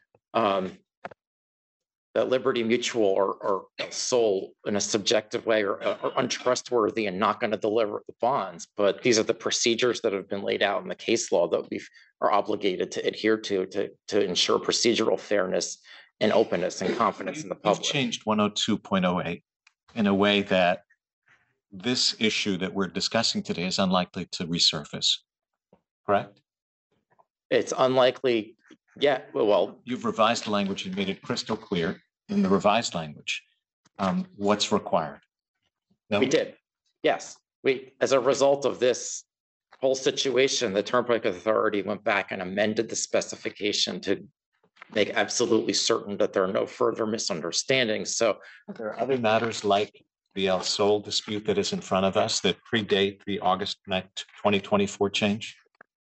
that Liberty Mutual or El Sol in a subjective way are untrustworthy and not going to deliver the bonds. But these are the procedures that have been laid out in the case law that we are obligated to adhere to ensure procedural fairness and openness and confidence in the public. You've changed 102.08 in a way that this issue that we're discussing today is unlikely to resurface, correct? It's unlikely. Yeah, well, you've revised the language and made it crystal clear in the revised language what's required. We did. Yes. as a result of this whole situation, the Turnpike Authority went back and amended the specification to make absolutely certain that there are no further misunderstandings. So Are there other matters like the El Sol dispute that is in front of us that predate the August 2024 change?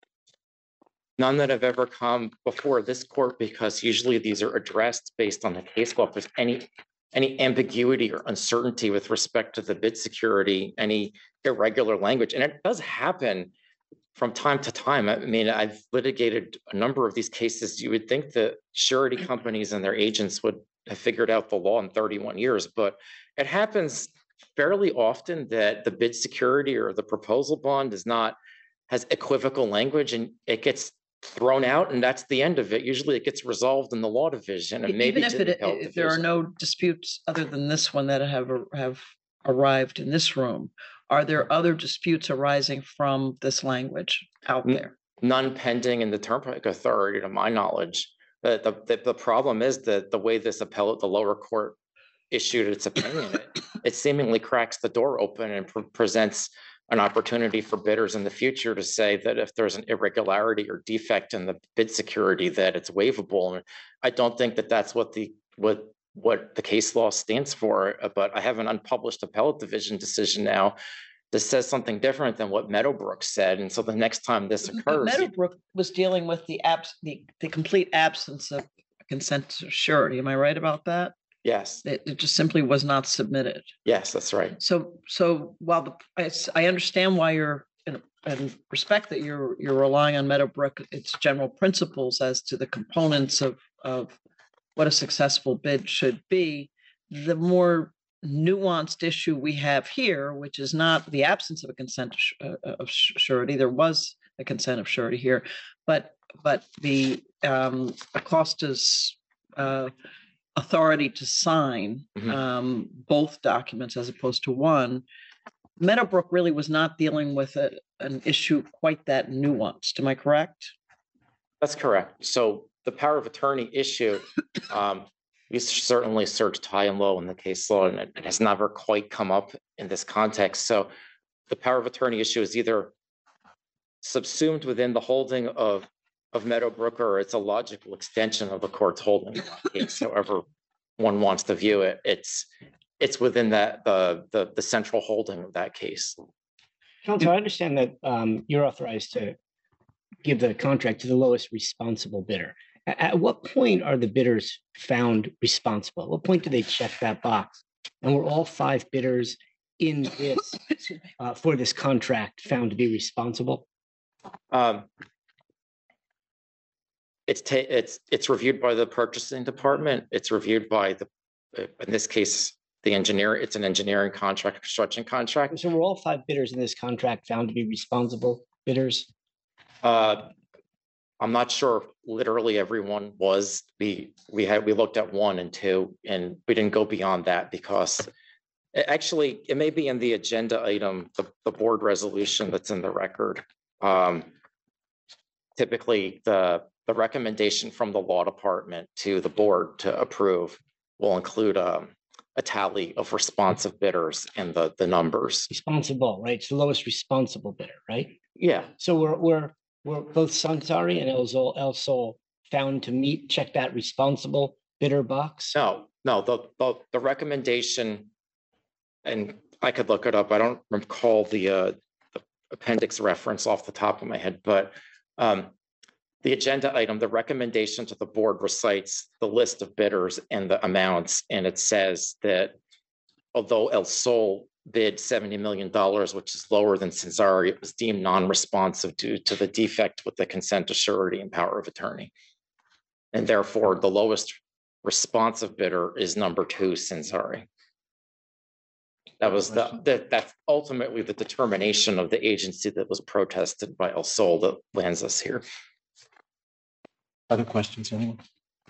none that have ever come before this court, because usually these are addressed based on the case law. If there's any ambiguity or uncertainty with respect to the bid security, any irregular language, and it does happen from time to time. I mean, I've litigated a number of these cases. You would think that surety companies and their agents would have figured out the law in 31 years, but it happens fairly often that the bid security or the proposal bond has equivocal language, and it gets thrown out, and that's the end of it. Usually it gets resolved in the law division, and maybe Even if there are no disputes other than this one that have arrived in this room, are there other disputes arising from this language out there? None pending in the Turnpike Authority, to my knowledge. The problem is that the way this appellate, the lower court issued its opinion, it seemingly cracks the door open and presents an opportunity for bidders in the future to say that if there's an irregularity or defect in the bid security, that it's waivable. And I don't think that that's what the case law stands for, but I have an unpublished appellate division decision now that says something different than what Meadowbrook said. And so the next time this occurs— Meadowbrook was dealing with the complete absence of consent to surety. Am I right about that? Yes. It just simply was not submitted. Yes, that's right. So while I understand why you're and respect that you're relying on Meadowbrook, its general principles as to the components of what a successful bid should be, the more nuanced issue we have here, which is not the absence of a consent of surety. There was a consent of surety here, but the Acosta's authority to sign both documents as opposed to one. Meadowbrook really was not dealing with an issue quite that nuanced. Am I correct? That's correct. So the power of attorney issue, we certainly searched high and low in the case law, and it has never quite come up in this context. So the power of attorney issue is either subsumed within the holding of Meadowbrook, or it's a logical extension of the court's holding. However one wants to view it, it's within that the central holding of that case. Counsel, I understand that you're authorized to give the contract to the lowest responsible bidder. At what point are the bidders found responsible? At what point do they check that box? And were all 5 bidders in this for this contract found to be responsible? It's reviewed by the purchasing department. It's reviewed by in this case, the engineer. It's an engineering contract, construction contract. So were all 5 bidders in this contract found to be responsible bidders? I'm not sure if literally everyone was. We looked at 1 and 2, and we didn't go beyond that because actually it may be in the agenda item, the board resolution that's in the record. Typically the recommendation from the law department to the board to approve will include a tally of responsive bidders and the numbers. Responsible, right? It's the lowest responsible bidder, right? Yeah. So we're both Sansari and El Sol found to check that responsible bidder box? No, the recommendation, and I could look it up. I don't recall the appendix reference off the top of my head, but the agenda item, the recommendation to the board recites the list of bidders and the amounts, and it says that although El Sol bid $70 million, which is lower than Sansari, it was deemed non-responsive due to the defect with the consent to surety and power of attorney. And therefore, the lowest responsive bidder is number 2, Sansari. That was that's ultimately the determination of the agency that was protested by El Sol that lands us here. Other questions, anyone?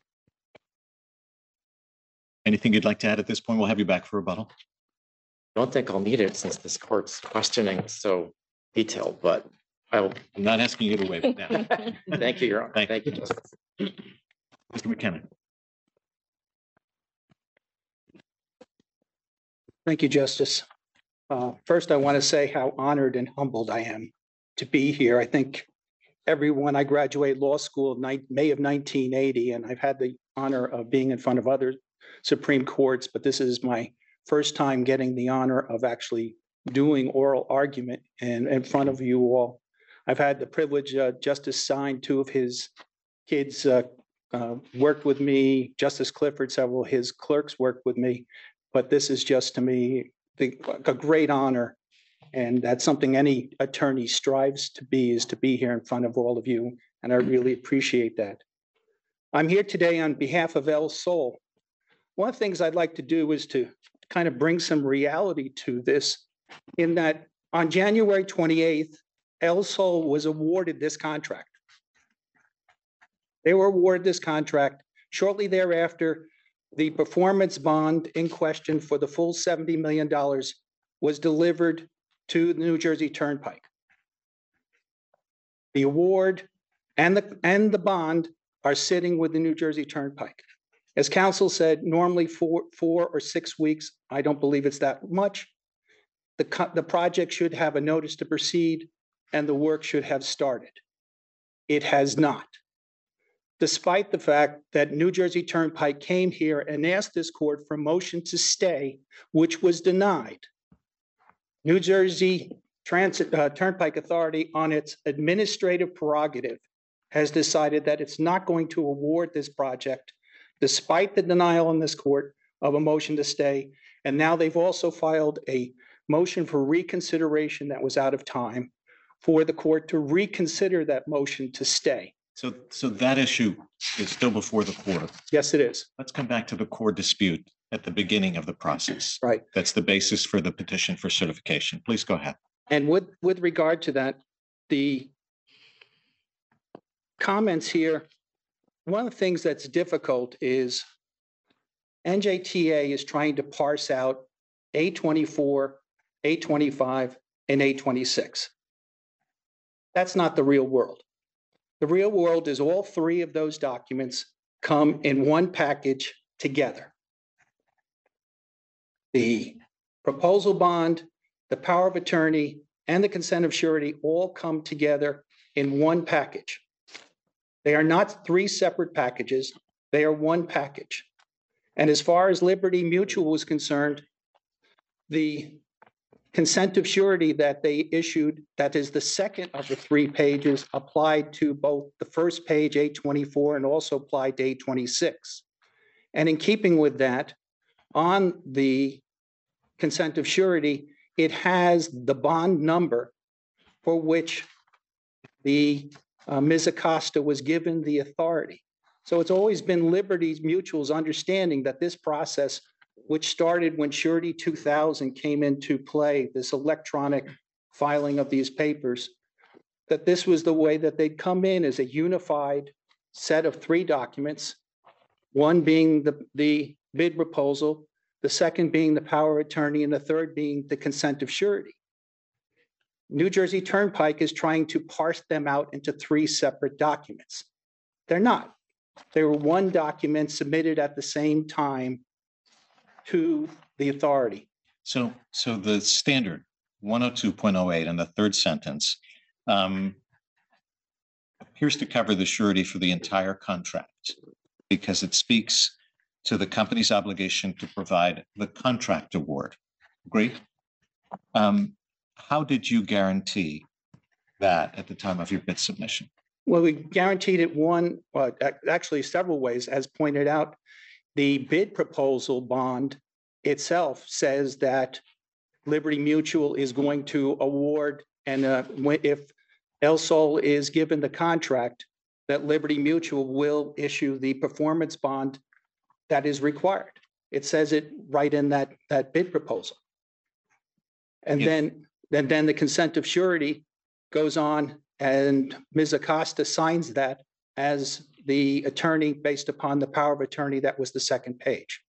Anything you'd like to add at this point? We'll have you back for rebuttal. I don't think I'll need it since this court's questioning is so detailed, but I'm not asking you to waive it now. Thank you, Your Honor. Thank you, Justice. Mr. McKenna. Thank you, Justice. First, I want to say how honored and humbled I am to be here. I think I graduated law school in May of 1980, and I've had the honor of being in front of other Supreme Courts, but this is my first time getting the honor of actually doing oral argument in front of you all. I've had the privilege, Justice Stein, two of his kids worked with me, Justice Clifford, several of his clerks worked with me, but this is just to me a great honor. And that's something any attorney strives to be, is to be here in front of all of you. And I really appreciate that. I'm here today on behalf of El Sol. One of the things I'd like to do is to kind of bring some reality to this, in that on January 28th, El Sol was awarded this contract. They were awarded this contract. Shortly thereafter, the performance bond in question for the full $70 million was delivered to the New Jersey Turnpike. The award and the bond are sitting with the New Jersey Turnpike. As counsel said, normally 4 or 6 weeks. I don't believe it's that much. The project should have a notice to proceed and the work should have started. It has not. Despite the fact that New Jersey Turnpike came here and asked this court for a motion to stay, which was denied. New Jersey Turnpike Authority, on its administrative prerogative, has decided that it's not going to award this project, despite the denial in this court of a motion to stay. And now they've also filed a motion for reconsideration that was out of time for the court to reconsider that motion to stay. So that issue is still before the court. Yes, it is. Let's come back to the core dispute at the beginning of the process. Right. That's the basis for the petition for certification. Please go ahead. And with regard to that, the comments here, one of the things that's difficult is NJTA is trying to parse out A24, A25, and A26. That's not the real world. The real world is all three of those documents come in one package together. The proposal bond, the power of attorney, and the consent of surety all come together in one package. They are not three separate packages. They are one package. And as far as Liberty Mutual was concerned, the consent of surety that they issued, that is the second of the 3 pages, applied to both the first page, A24, and also applied to A26. And in keeping with that, on the consent of surety, it has the bond number for which the Ms. Acosta was given the authority. So it's always been Liberty Mutual's understanding that this process, which started when Surety 2000 came into play, this electronic filing of these papers, that this was the way that they'd come in as a unified set of 3 documents, one being the bid proposal, the second being the power of attorney, and the third being the consent of surety. New Jersey Turnpike is trying to parse them out into 3 separate documents. They're not. They were one document submitted at the same time to the authority. So the standard 102.08 and the third sentence appears to cover the surety for the entire contract because it speaks to the company's obligation to provide the contract award. Agree? How did you guarantee that at the time of your bid submission? Well, we guaranteed it actually several ways. As pointed out, the bid proposal bond itself says that Liberty Mutual is going to award, and if El Sol is given the contract, that Liberty Mutual will issue the performance bond that is required. It says it right in that bid proposal. And then the consent of surety goes on, and Ms. Acosta signs that as the attorney based upon the power of attorney. That was the second page.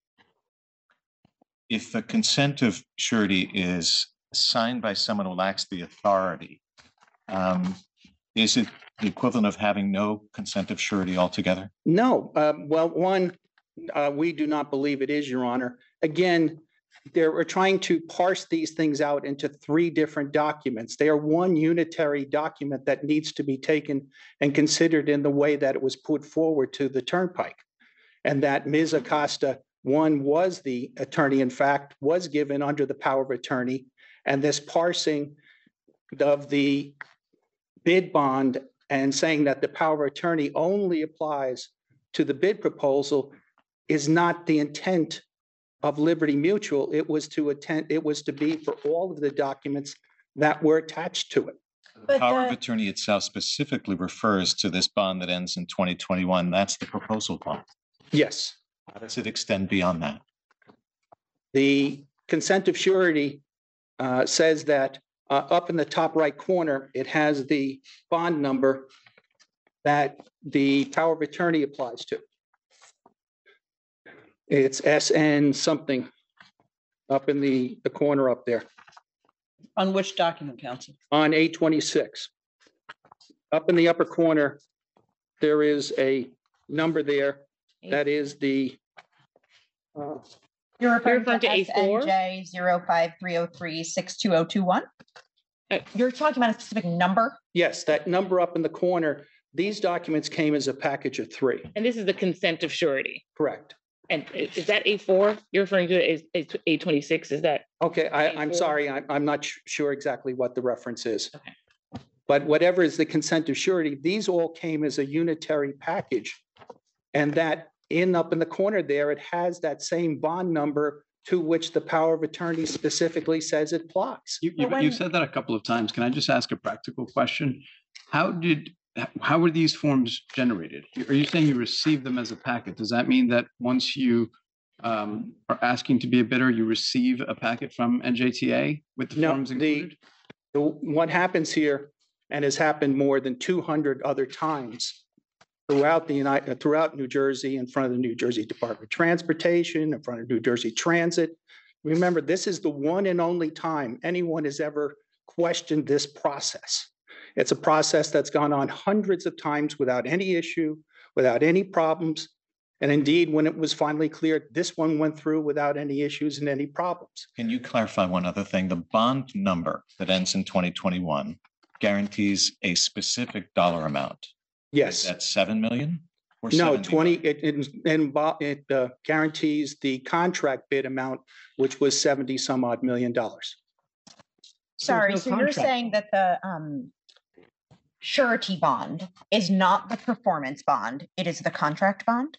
If the consent of surety is signed by someone who lacks the authority, is it the equivalent of having no consent of surety altogether? No. Well, one, we do not believe it is, Your Honor. Again, we're trying to parse these things out into three different documents. They are one unitary document that needs to be taken and considered in the way that it was put forward to the Turnpike. And that Ms. Acosta, one, was the attorney, in fact, was given under the power of attorney. And this parsing of the bid bond and saying that the power of attorney only applies to the bid proposal is not the intent of Liberty Mutual. It was to be for all of the documents that were attached to it. The power of attorney itself specifically refers to this bond that ends in 2021. That's the proposal bond. Yes. How does it extend beyond that? The consent of surety says that up in the top right corner, it has the bond number that the power of attorney applies to. It's SN something up in the corner up there On which document, counsel? on 826. Up in the upper corner, there is a number there. That is the You're referring referring to to A4? SNJ 05303-62021? You're talking about a specific number? yes, that number up in the corner. These documents came as a package of three. And this is the consent of surety. Correct. And is that A4 you're referring to as A26? Is that? Okay, I'm A4? sorry, I'm not sure exactly what the reference is. Okay. But whatever is the consent of surety, these all came as a unitary package. And that up in the corner there, it has that same bond number to which the power of attorney specifically says it applies. You've said that a couple of times. Can I just ask a practical question? How were these forms generated? Are you saying you received them as a packet? Does that mean that once you are asking to be a bidder, you receive a packet from NJTA with the No, forms included? What happens here, and has happened more than 200 other times throughout New Jersey, in front of the New Jersey Department of Transportation, in front of New Jersey Transit. Remember, this is the one and only time anyone has ever questioned this process. It's a process that's gone on hundreds of times without any issue, without any problems. And indeed, when it was finally cleared, this one went through without any issues and any problems. Can you clarify one other thing? The bond number that ends in 2021 guarantees a specific dollar amount. Is Yes. that 7 million? Or No, 70 20, million? it guarantees the contract bid amount, which was 70 some odd $million. Sorry, no so you're contract. saying that the surety bond is not the performance bond, it is the contract bond?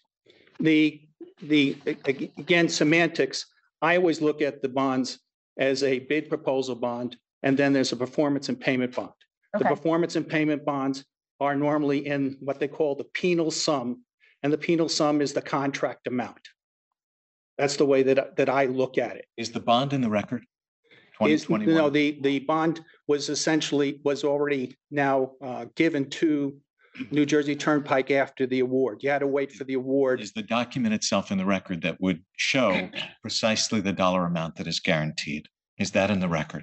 Again, semantics, I always look at the bonds as a bid proposal bond, and then there's a performance and payment bond. The Okay. performance and payment bonds are normally in what they call the penal sum, and the penal sum is the contract amount. That's the way that I look at it. Is the bond in the record? Is, 2021? no, the bond was already now given to New Jersey Turnpike after the award. You had to wait for the award. Is the document itself in the record that would show precisely the dollar amount that is guaranteed? Is that in the record?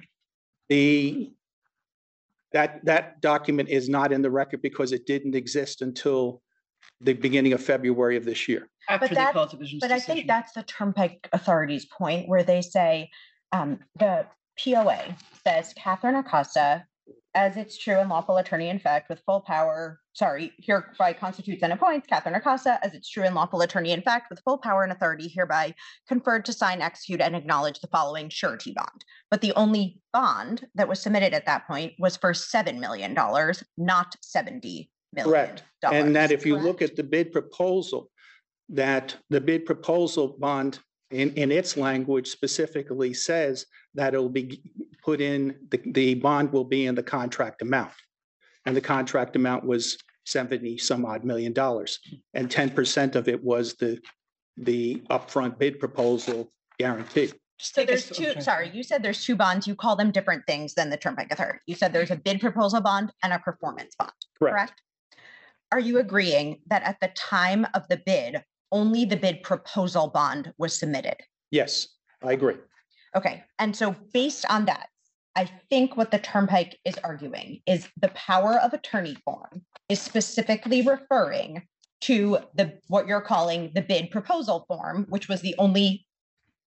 That document is not in the record because it didn't exist until the beginning of February of this year. After the that- appellate division's But I decision. think that's the Turnpike Authority's point where they say the POA says Catherine Acosta, as its true and lawful attorney in fact with full power, hereby constitutes and appoints Catherine Acosta as its true and lawful attorney in fact with full power and authority hereby conferred to sign, execute, and acknowledge the following surety bond. But the only bond that was submitted at that point was for $7 million, not $70 million. Correct. And that if you look correct? at the bid proposal, that the bid proposal bond in its language specifically says that it'll be put in, the bond will be in the contract amount. And the contract amount was 70 some odd $1 million. And 10% of it was the upfront bid proposal guarantee. Just So take us there's to- two, sorry, you said there's two bonds. You call them different things than the Turnpike Authority. You said there's a bid proposal bond and a performance bond, correct? Are you agreeing that at the time of the bid, only the bid proposal bond was submitted? Yes, I agree. Okay, and so based on that, I think what the Turnpike is arguing is the power of attorney form is specifically referring to what you're calling the bid proposal form, which was the only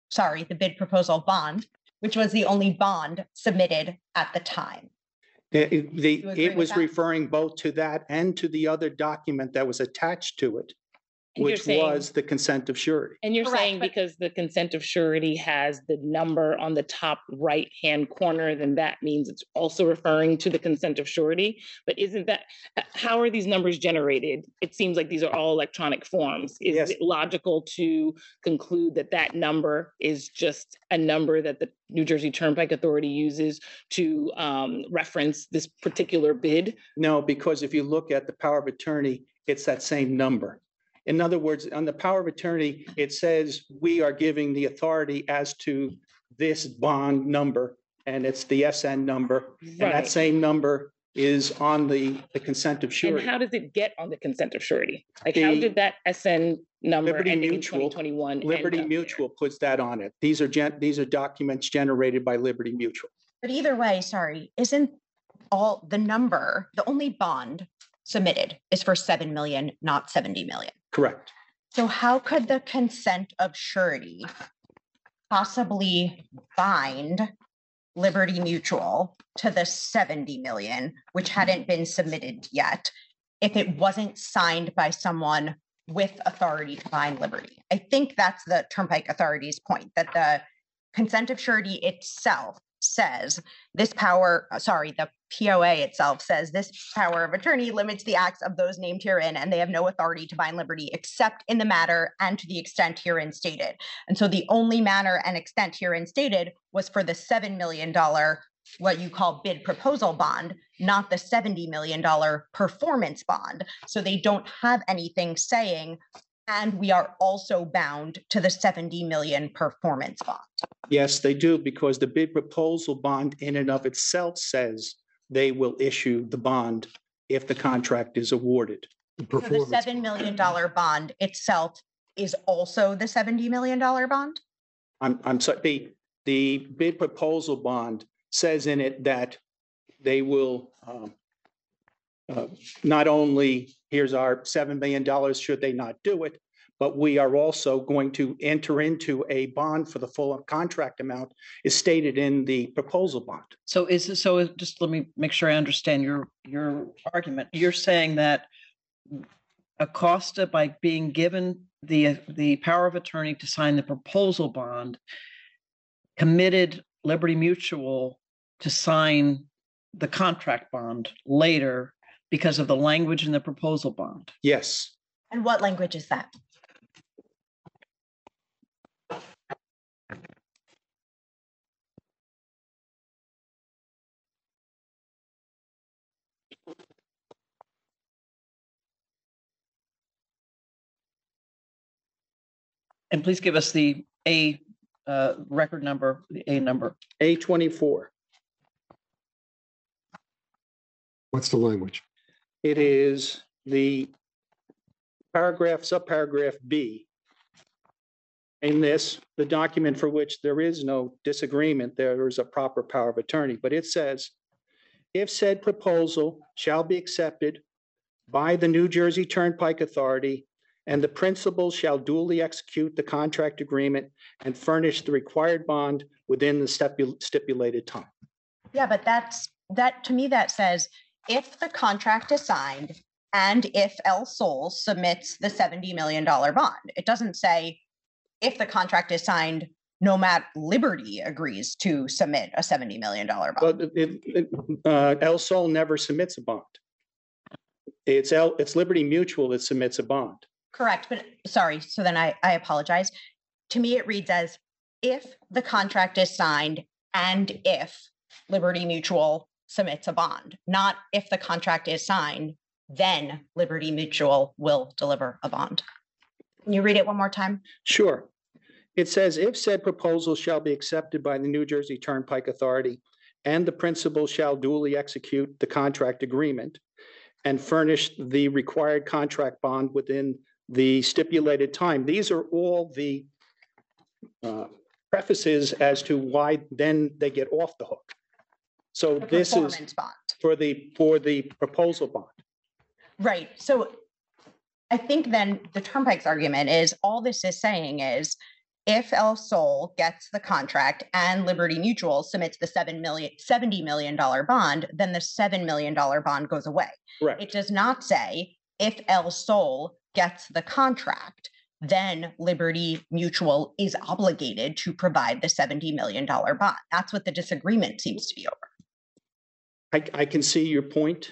sorry, the bid proposal bond, which was the only bond submitted at the time. It You agree it with was that? referring both to that and to the other document that was attached to it, And you're which saying- was the consent of surety. And you're Correct, saying but- because the consent of surety has the number on the top right-hand corner, then that means it's also referring to the consent of surety? But isn't that, how are these numbers generated? It seems like these are all electronic forms. Is Yes. it logical to conclude that that number is just a number that the New Jersey Turnpike Authority uses to reference this particular bid? No, because if you look at the power of attorney, it's that same number. In other words, on the power of attorney, it says we are giving the authority as to this bond number, and it's the SN number. And that Right. same number is on the consent of And surety. how does it get on the consent of surety? Like, how The- did that SN number Liberty ending in Mutual- 2021? end Liberty up there? Mutual puts that on it. These are documents generated by Liberty Mutual. But either way, sorry, isn't all the number, the only bond submitted is for 7 million, not 70 million? Correct. So how could the consent of surety possibly bind Liberty Mutual to the 70 million, which hadn't been submitted yet, if it wasn't signed by someone with authority to bind Liberty? I think that's the Turnpike Authority's point, that the consent of surety itself says this power, the POA itself says this power of attorney limits the acts of those named herein, and they have no authority to bind Liberty except in the matter and to the extent herein stated. And so the only manner and extent herein stated was for the $7 million, what you call bid proposal bond, not the $70 million performance bond. So they don't have anything saying, and we are also bound to the 70 million performance bond. Yes, they do, because the bid proposal bond in and of itself says they will issue the bond if the contract is awarded. So the $7 million bond itself is also the $70 million bond? I'm sorry, the bid proposal bond says in it that they will not only, here's our $7 million should they not do it, but we are also going to enter into a bond for the full contract amount is stated in the proposal bond. So just let me make sure I understand your argument. You're saying that Acosta, by being given the power of attorney to sign the proposal bond, committed Liberty Mutual to sign the contract bond later because of the language in the proposal bond. Yes, And what language is that? And please give us the record number, the A number. A24. What's the language? It is the subparagraph B. In this, the document for which there is no disagreement, there is a proper power of attorney, but it says, if said proposal shall be accepted by the New Jersey Turnpike Authority, and the principal shall duly execute the contract agreement and furnish the required bond within the stipulated time. Yeah, but that to me, that says if the contract is signed and if El Sol submits the $70 million bond. It doesn't say if the contract is signed, no matter Liberty agrees to submit a $70 million bond. But El Sol never submits a bond. It's Liberty Mutual that submits a bond. Correct, but sorry, so then I apologize. To me, it reads as if the contract is signed and if Liberty Mutual submits a bond, not if the contract is signed, then Liberty Mutual will deliver a bond. Can you read it one more time? Sure. It says, if said proposal shall be accepted by the New Jersey Turnpike Authority and the principal shall duly execute the contract agreement and furnish the required contract bond within the stipulated time. These are all the prefaces as to why then they get off the hook. So The this is performance bond. for the proposal bond. Right. So I think then the Turnpike's argument is all this is saying is If El Sol gets the contract and Liberty Mutual submits the $70 million bond, then the $7 million bond goes away. Correct. It does not say if El Sol gets the contract, then Liberty Mutual is obligated to provide the $70 million bond. That's what the disagreement seems to be over. I can see your point.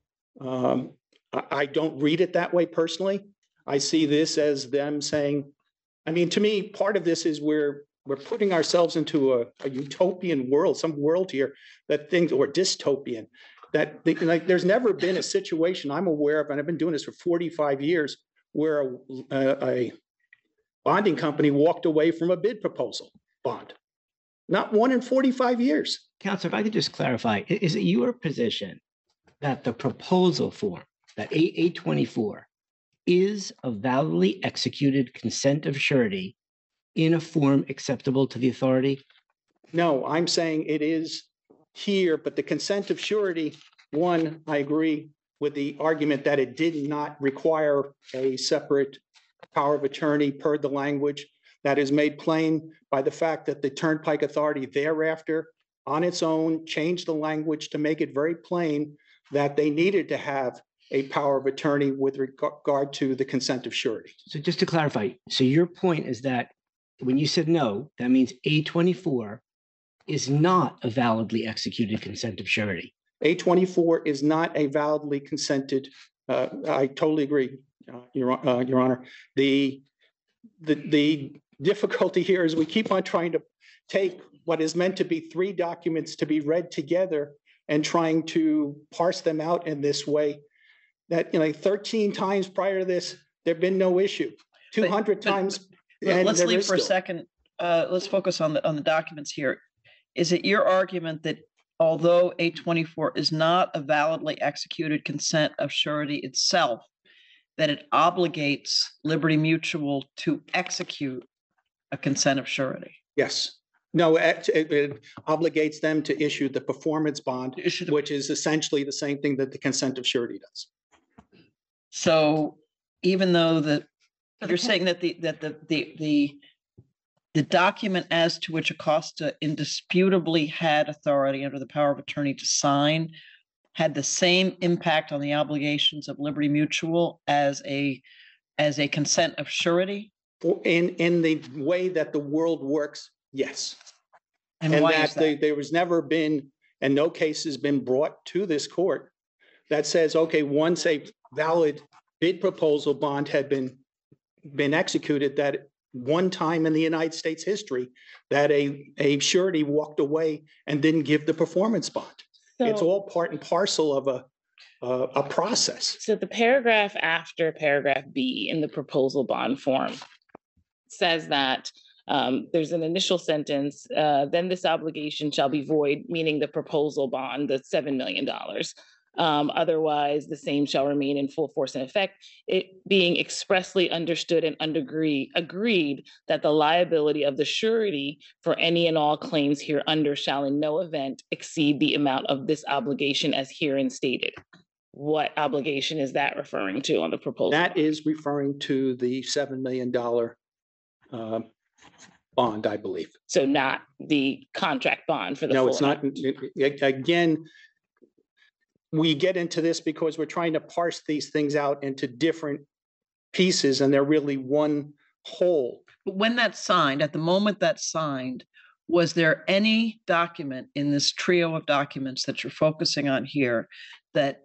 I don't read it that way personally. I see this as them saying, I mean, to me, part of this is we're putting ourselves into a utopian world, some world here that things, or dystopian, that like there's never been a situation I'm aware of, and I've been doing this for 45 years, where a bonding company walked away from a bid proposal bond. Not one in 45 years. Counselor, if I could just clarify, is it your position that the proposal form, that A24, is a validly executed consent of surety in a form acceptable to the authority? No, I'm saying it is here, but the consent of surety, one, I agree with the argument that it did not require a separate power of attorney per the language. That is made plain by the fact that the Turnpike Authority thereafter, on its own, changed the language to make it very plain that they needed to have a power of attorney with regard to the consent of surety. So just to clarify, so your point is that when you said no, that means A24 is not a validly executed consent of surety. A24 is not a validly consented. I totally agree, Your Honor. The difficulty here is we keep on trying to take what is meant to be three documents to be read together and trying to parse them out in this way. That 13 times prior to this, there've been no issue. 200 times. Let's leave for a second. Let's focus on the documents here. Is it your argument that although A24 is not a validly executed consent of surety itself, that it obligates Liberty Mutual to execute a consent of surety? Yes. No, it obligates them to issue the performance bond, which is essentially the same thing that the consent of surety does. So even though you're saying that the document as to which Acosta indisputably had authority under the power of attorney to sign had the same impact on the obligations of Liberty Mutual as a consent of surety? In the way that the world works, yes. And why is that? There was never been, and no case has been brought to this court that says, okay, once a valid bid proposal bond had been executed, that one time in the United States history that a surety walked away and didn't give the performance bond. So, it's all part and parcel of a process. So the paragraph after paragraph B in the proposal bond form says that there's an initial sentence, then this obligation shall be void, meaning the proposal bond, the $7 million. Otherwise, the same shall remain in full force and effect, it being expressly understood and agreed that the liability of the surety for any and all claims hereunder shall in no event exceed the amount of this obligation as herein stated. What obligation is that referring to on the proposal? That is referring to the $7 million bond, I believe. So not the contract bond for the No, it's not. Again, we get into this because we're trying to parse these things out into different pieces, and they're really one whole. But when that's signed, at the moment that's signed, was there any document in this trio of documents that you're focusing on here that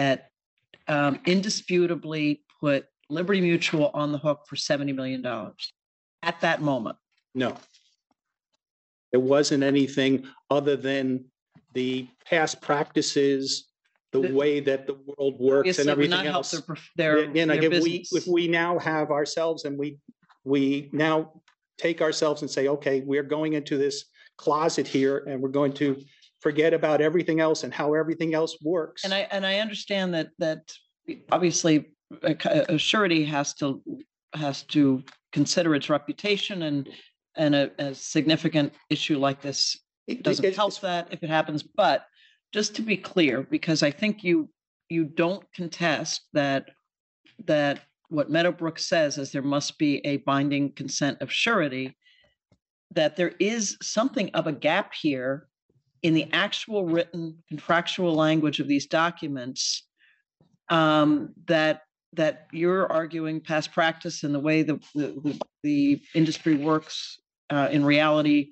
indisputably put Liberty Mutual on the hook for $70 million at that moment? No. There wasn't anything other than the past practices, the way that the world works and everything else. If we now have ourselves and we now take ourselves and say, okay, we're going into this closet here and we're going to forget about everything else and how everything else works. And I understand that obviously a surety has to consider its reputation, and a significant issue like this doesn't help that if it happens. But just to be clear, because I think you don't contest that what Meadowbrook says is there must be a binding consent of surety, that there is something of a gap here in the actual written contractual language of these documents, that you're arguing past practice and the way the industry works in reality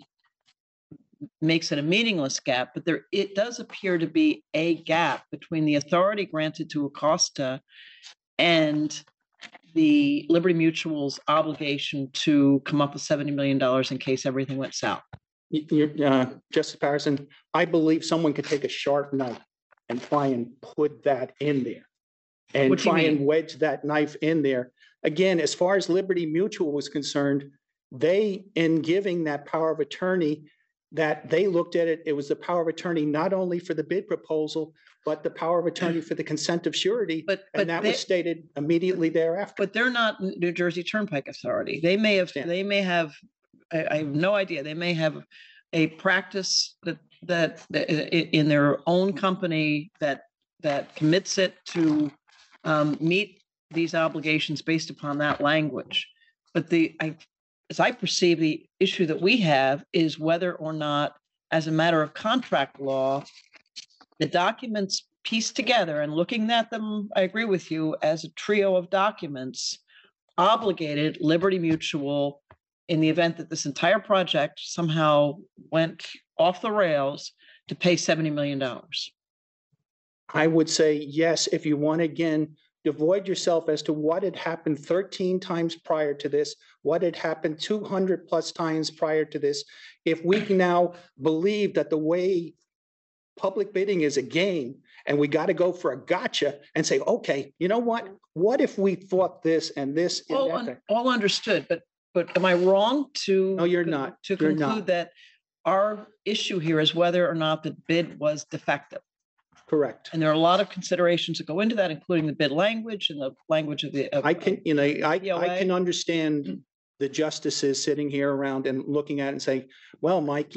makes it a meaningless gap, but it does appear to be a gap between the authority granted to Acosta and the Liberty Mutual's obligation to come up with $70 million in case everything went south. Justice Patterson, I believe someone could take a sharp knife and try and put that in there and What do you try and mean? wedge that knife in there. Again, as far as Liberty Mutual was concerned, they, in giving that power of attorney, that they looked at it, it was the power of attorney not only for the bid proposal, but the power of attorney for the consent of surety. But And that they- was stated immediately thereafter. But they're not New Jersey Turnpike Authority. They may have, I have no idea. They may have a practice that in their own company that commits it to meet these obligations based upon that language. But as I perceive, the issue that we have is whether or not, as a matter of contract law, the documents pieced together and looking at them, I agree with you, as a trio of documents obligated Liberty Mutual in the event that this entire project somehow went off the rails to pay $70 million. I would say yes, if you want to, again, devoid yourself as to what had happened 13 times prior to this, what had happened 200 plus times prior to this. If we can now believe that the way public bidding is a game and we got to go for a gotcha and say, okay, you know what? What if we thought this and this? and that? All understood, but am I wrong to? No, you're not. To You're conclude not. that our issue here is whether or not the bid was defective. Correct. And there are a lot of considerations that go into that, including the bid language and the language of the. I can, I POA. can understand the justices sitting here around and looking at it and saying, well, Mike,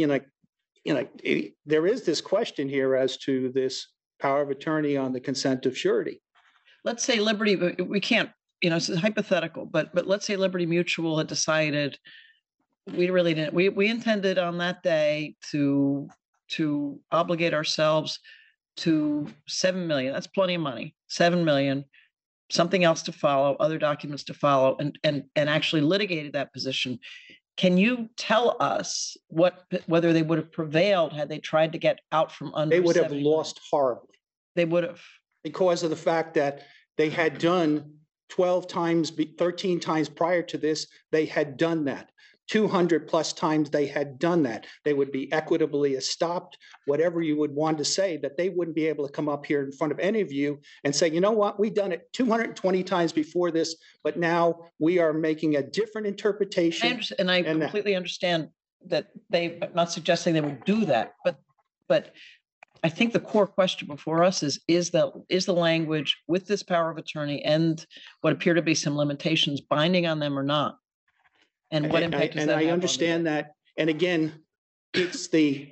there is this question here as to this power of attorney on the consent of surety. Let's say Liberty, we can't, it's hypothetical, but let's say Liberty Mutual had decided we really didn't, we intended on that day to obligate ourselves to 7 million. That's plenty of money. 7 million, something else to follow, other documents to follow, and actually litigated that position. Can you tell us whether they would have prevailed had they tried to get out from under? They would have 70 million? lost horribly They would have. because of the fact that they had done 12 times, 13 times prior to this, they had done that. 200 plus times they had done that. They would be equitably estopped, whatever you would want to say, that they wouldn't be able to come up here in front of any of you and say, you know what, we've done it 220 times before this, but now we are making a different interpretation. I understand, and I and that- completely understand that I'm not suggesting they would do that, but I think the core question before us is the language with this power of attorney and what appear to be some limitations binding on them or not? And what impact does And that have I on understand the- that. And again, it's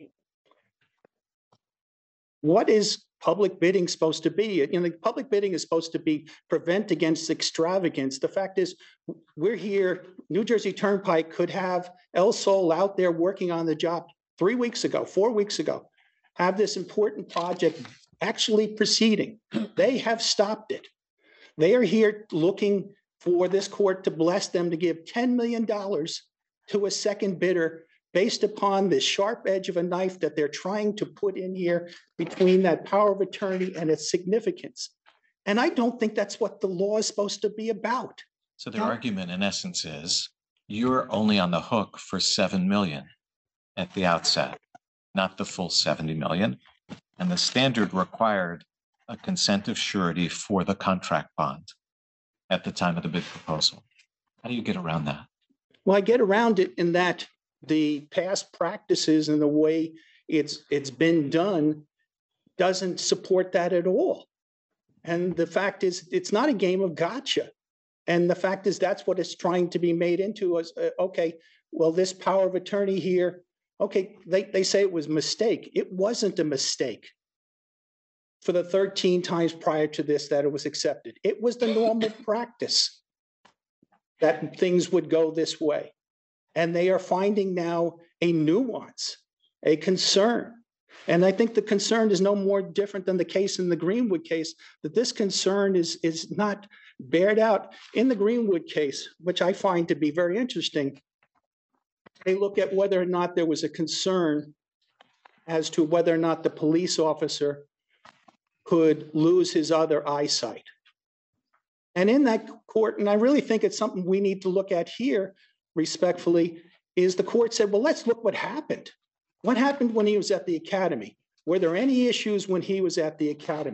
what is public bidding supposed to be? Public bidding is supposed to be prevent against extravagance. The fact is, we're here, New Jersey Turnpike could have El Sol out there working on the job 3 weeks ago, 4 weeks ago, have this important project actually proceeding. They have stopped it. They are here looking for this court to bless them to give $10 million to a second bidder based upon this sharp edge of a knife that they're trying to put in here between that power of attorney and its significance. And I don't think that's what the law is supposed to be about. So their argument in essence is you're only on the hook for 7 million at the outset, not the full 70 million. And the standard required a consent of surety for the contract bond at the time of the bid proposal. How do you get around that? Well, I get around it in that the past practices and the way it's been done doesn't support that at all. And the fact is, it's not a game of gotcha. And the fact is, that's what it's trying to be made into as, okay, well, this power of attorney here, okay, they say it was a mistake. It wasn't a mistake for the 13 times prior to this that it was accepted. It was the normal practice that things would go this way. And they are finding now a nuance, a concern. And I think the concern is no more different than the case in the Greenwood case, that this concern is not bared out. In the Greenwood case, which I find to be very interesting, they look at whether or not there was a concern as to whether or not the police officer could lose his other eyesight. And in that court, and I really think it's something we need to look at here respectfully, is the court said, well, let's look what happened. What happened when he was at the academy? Were there any issues when he was at the academy?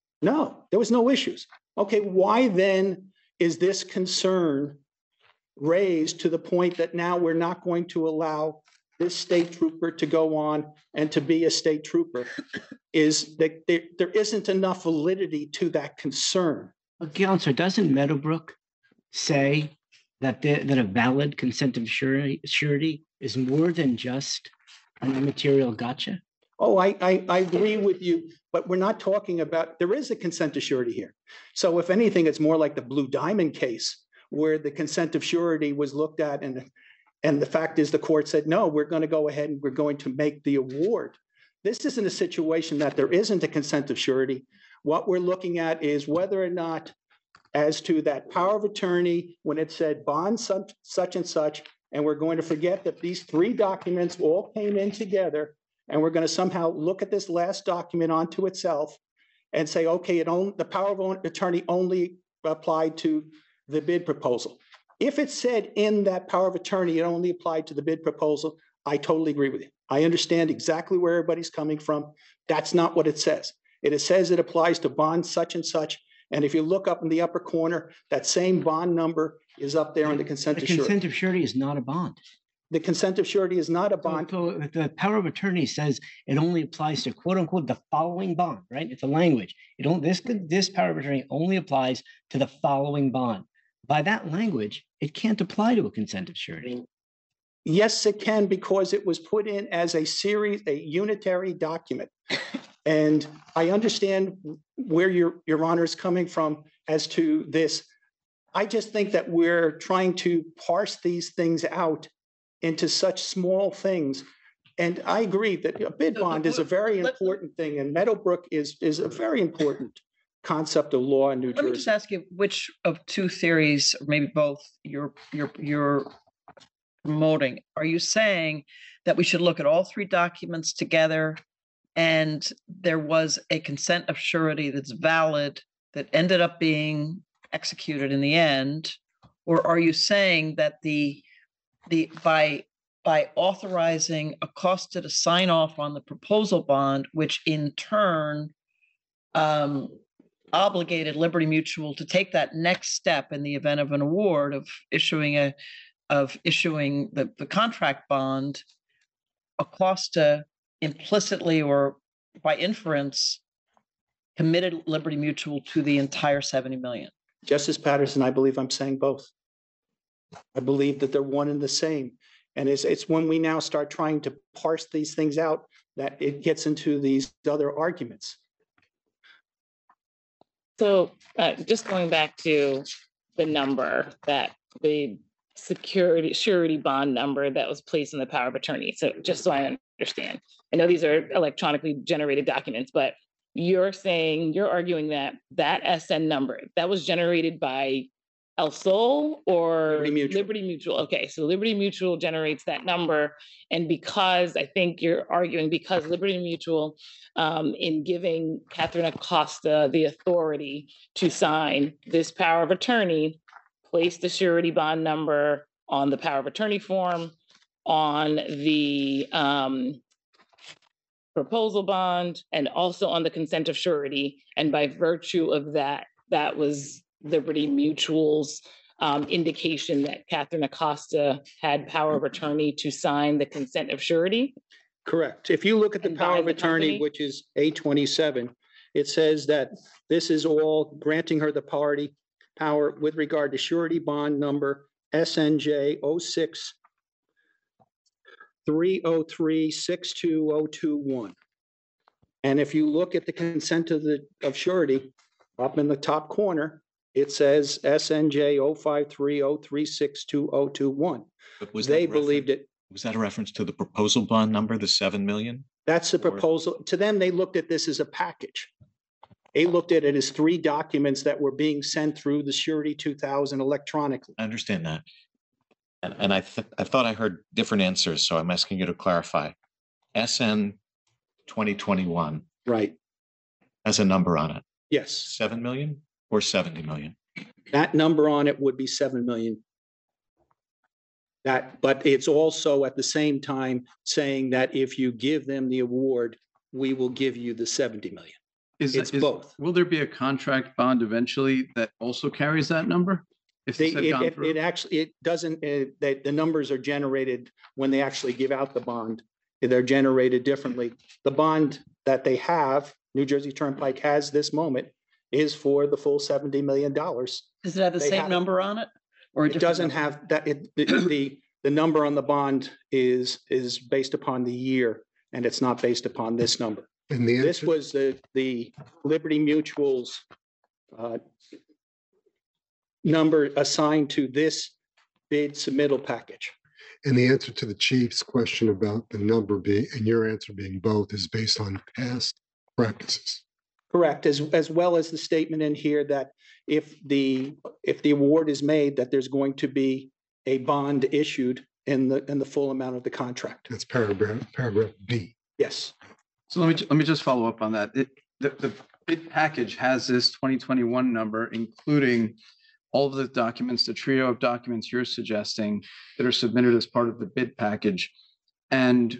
No, there was no issues. Okay, why then is this concern raised to the point that now we're not going to allow this state trooper to go on and to be a state trooper? Is that there isn't enough validity to that concern. Counselor, doesn't Meadowbrook say that a valid consent of surety is more than just an immaterial gotcha? Oh, I agree with you, but we're not talking about, there is a consent of surety here. So if anything, it's more like the Blue Diamond case where the consent of surety was looked at, and the fact is the court said, no, we're going to go ahead and we're going to make the award. This isn't a situation that there isn't a consent of surety. What we're looking at is whether or not, as to that power of attorney, when it said bond such and such, and we're going to forget that these three documents all came in together, and we're going to somehow look at this last document onto itself and say, okay, the power of attorney only applied to the bid proposal. If it said in that power of attorney it only applied to the bid proposal, I totally agree with you. I understand exactly where everybody's coming from. That's not what it says. It says it applies to bond such and such. And if you look up in the upper corner, that same bond number is up there in the consent of surety. The consent of surety is not a bond. The consent of surety is not a bond. So the power of attorney says it only applies to quote unquote the following bond, right? It's a language. This power of attorney only applies to the following bond. By that language, it can't apply to a consent of surety. Yes, it can, because it was put in as a unitary document. And I understand where your honor is coming from as to this. I just think that we're trying to parse these things out into such small things. And I agree that a bid bond is a very important thing, and Meadowbrook is a very important concept of law in New Jersey. Let me just ask you which of two theories, or maybe both, you're promoting. Are you saying that we should look at all three documents together and there was a consent of surety that's valid that ended up being executed in the end? Or are you saying that by authorizing Acosta to sign off on the proposal bond, which in turn obligated Liberty Mutual to take that next step in the event of an award of issuing the contract bond, Acosta implicitly or by inference committed Liberty Mutual to the entire 70 million? Justice Patterson, I believe I'm saying both. I believe that they're one and the same. And it's when we now start trying to parse these things out that it gets into these other arguments. So just going back to the number, that the surety bond number that was placed in the power of attorney. So just so I understand, I know these are electronically generated documents, but you're arguing that SN number that was generated by El Sol or Liberty Mutual. Okay, so Liberty Mutual generates that number. And because I think you're arguing because Liberty Mutual, in giving Catherine Acosta the authority to sign this power of attorney, placed the surety bond number on the power of attorney form, on the proposal bond, and also on the consent of surety. And by virtue of that, that was Liberty Mutual's indication that Catherine Acosta had power of attorney to sign the consent of surety? Correct. If you look at the power of attorney, which is A27, it says that this is all granting her the power with regard to surety bond number SNJ 06 303 62021. And if you look at the consent of surety up in the top corner, It says SNJ 05303622021. But was They that believed it. was that a reference to the proposal bond number, the 7 million? That's the proposal. To them, they looked at this as a package. They looked at it as three documents that were being sent through the Surety 2000 electronically. I understand that. And I thought I heard different answers, so I'm asking you to clarify. SN 2021 Right. has a number on it, Yes. 7 million or 70 million? That number on it would be 7 million. But it's also at the same time saying that if you give them the award, we will give you the 70 million. It's both. Will there be a contract bond eventually that also carries that number? If this had gone through? It actually, it doesn't, the numbers are generated when they actually give out the bond. They're generated differently. The bond that they have, New Jersey Turnpike has this moment, is for the full $70 million. Does it have the They same have- number on it? Or a It different doesn't number? have that, the number on the bond is based upon the year, and it's not based upon this number. And the This answer, was the Liberty Mutual's number assigned to this bid submittal package. and the answer to the chief's question about the number being, and your answer being both, is based on past practices. Correct, as well as the statement in here that if the award is made, that there's going to be a bond issued in the full amount of the contract. That's paragraph B. Yes, So let me just follow up on that. The bid package has this 2021 number, including all of the documents, the trio of documents you're suggesting that are submitted as part of the bid package. And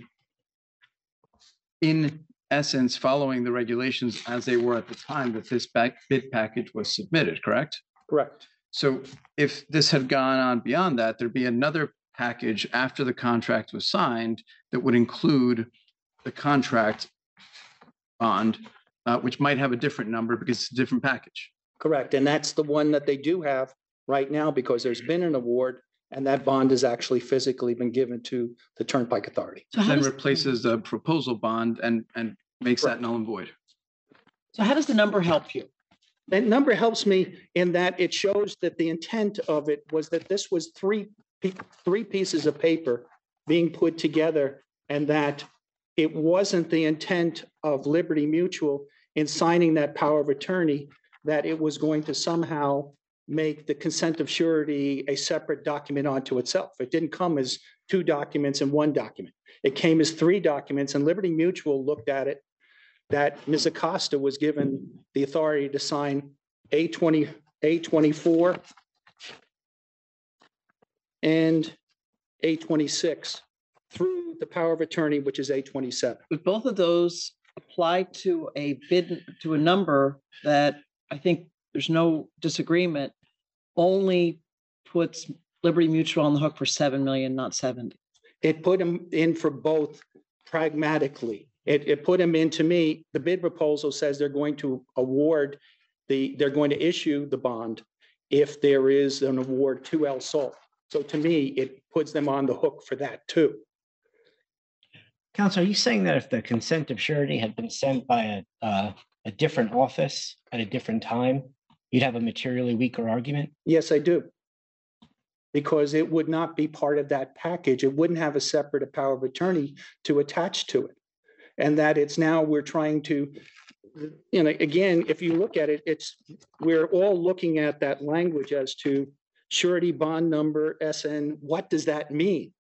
in essence, following the regulations as they were at the time that this bid package was submitted, correct? correct. So if this had gone on beyond that, there'd be another package after the contract was signed that would include the contract bond, which might have a different number because it's a different package. Correct, and that's the one that they do have right now because there's been an award and that bond has actually physically been given to the Turnpike Authority. So how Then does, replaces the proposal bond and makes that Correct. null and void. so how does the number help you? That number helps me in that it shows that the intent of it was that this was three pieces of paper being put together and that it wasn't the intent of Liberty Mutual in signing that power of attorney that it was going to somehow make the consent of surety a separate document onto itself. It didn't come as two documents in one document. It came as three documents, and Liberty Mutual looked at it that Ms. Acosta was given the authority to sign A20, A24 and A26 through the power of attorney, which is A27. But both of those apply to a bid, to a number that I think there's no disagreement, only puts Liberty Mutual on the hook for 7 million, not 70. It put him in for both pragmatically. It put him in, to me, the bid proposal says they're going to award they're going to issue the bond if there is an award to El Sol. So to me, it puts them on the hook for that too. Counsel, are you saying that if the consent of surety had been sent by a different office at a different time, you'd have a materially weaker argument? Yes, I do. Because it would not be part of that package. It wouldn't have a separate power of attorney to attach to it. And that it's now we're trying to, again, if you look at it, we're all looking at that language as to surety bond number SN. What does that mean?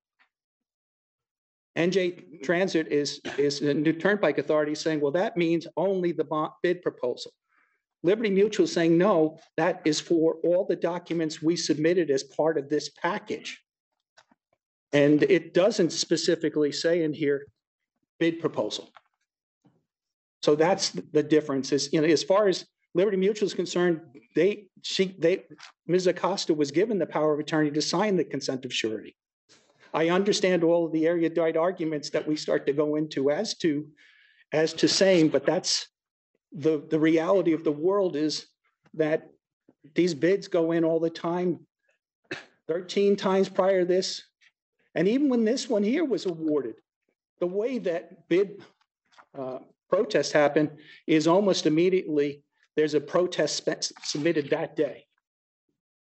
NJ Transit is the New Turnpike Authority saying, well, that means only the bid proposal. Liberty Mutual saying, no, that is for all the documents we submitted as part of this package. And it doesn't specifically say in here, bid proposal. So that's the difference is, as far as Liberty Mutual is concerned, Ms. Acosta was given the power of attorney to sign the consent of surety. I understand all of the erudite arguments that we start to go into as to saying, but that's the reality of the world is that these bids go in all the time, 13 times prior to this. And even when this one here was awarded, the way that bid protests happen is almost immediately there's a protest submitted that day.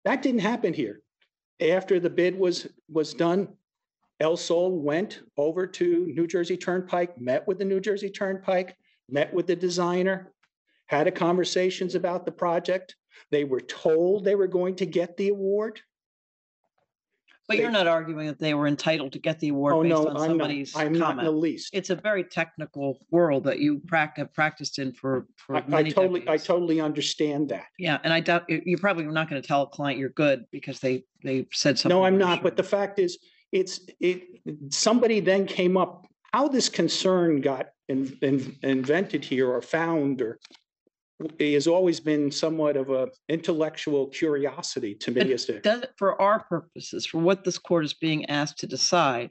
That didn't happen here. After the bid was done, El Sol went over to New Jersey Turnpike, met with the New Jersey Turnpike, met with the designer, had a conversations about the project. They were told they were going to get the award. But you're not arguing that they were entitled to get the Oh, award based no, on I'm not. somebody's I'm not in the comment. least. It's a very technical world that you have practiced in for I many decades. totally understand that. Yeah, and I doubt you're probably not going to tell a client you're good because they said something. No, I'm you're not. sure. But the fact is, somebody then came up, how this concern got invented here or found or has always been somewhat of a intellectual curiosity to me as to. Does it, for our purposes, for what this court is being asked to decide,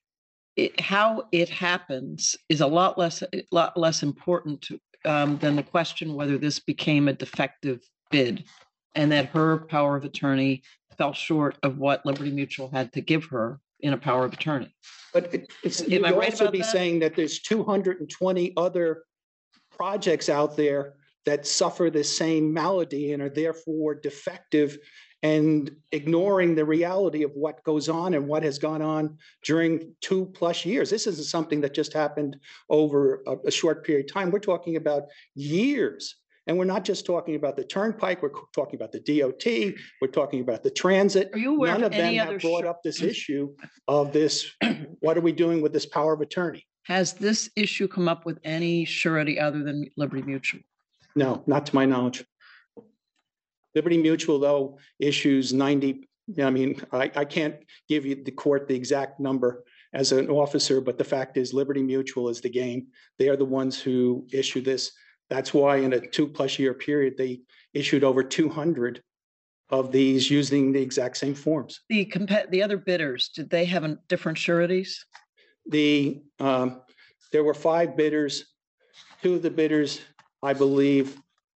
how it happens is a lot less important than the question whether this became a defective bid and that her power of attorney fell short of what Liberty Mutual had to give her in a power of attorney. But you'd I right also about be that? saying that there's 220 other projects out there that suffer the same malady and are therefore defective and ignoring the reality of what goes on and what has gone on during 2+ years. This isn't something that just happened over a short period of time. We're talking about years. And we're not just talking about the Turnpike, we're talking about the DOT, we're talking about the transit. Are you aware None of of them any have other brought up this issue of this, what are we doing with this power of attorney? Has this issue come up with any surety other than Liberty Mutual? No, not to my knowledge. Liberty Mutual, though, issues 90, I mean, I can't give you the court the exact number as an officer, but the fact is Liberty Mutual is the game. They are the ones who issue this. That's why in a 2+ year period, they issued over 200 of these using the exact same forms. The other bidders, did they have different sureties? There were 5 bidders. 2 of the bidders, I believe,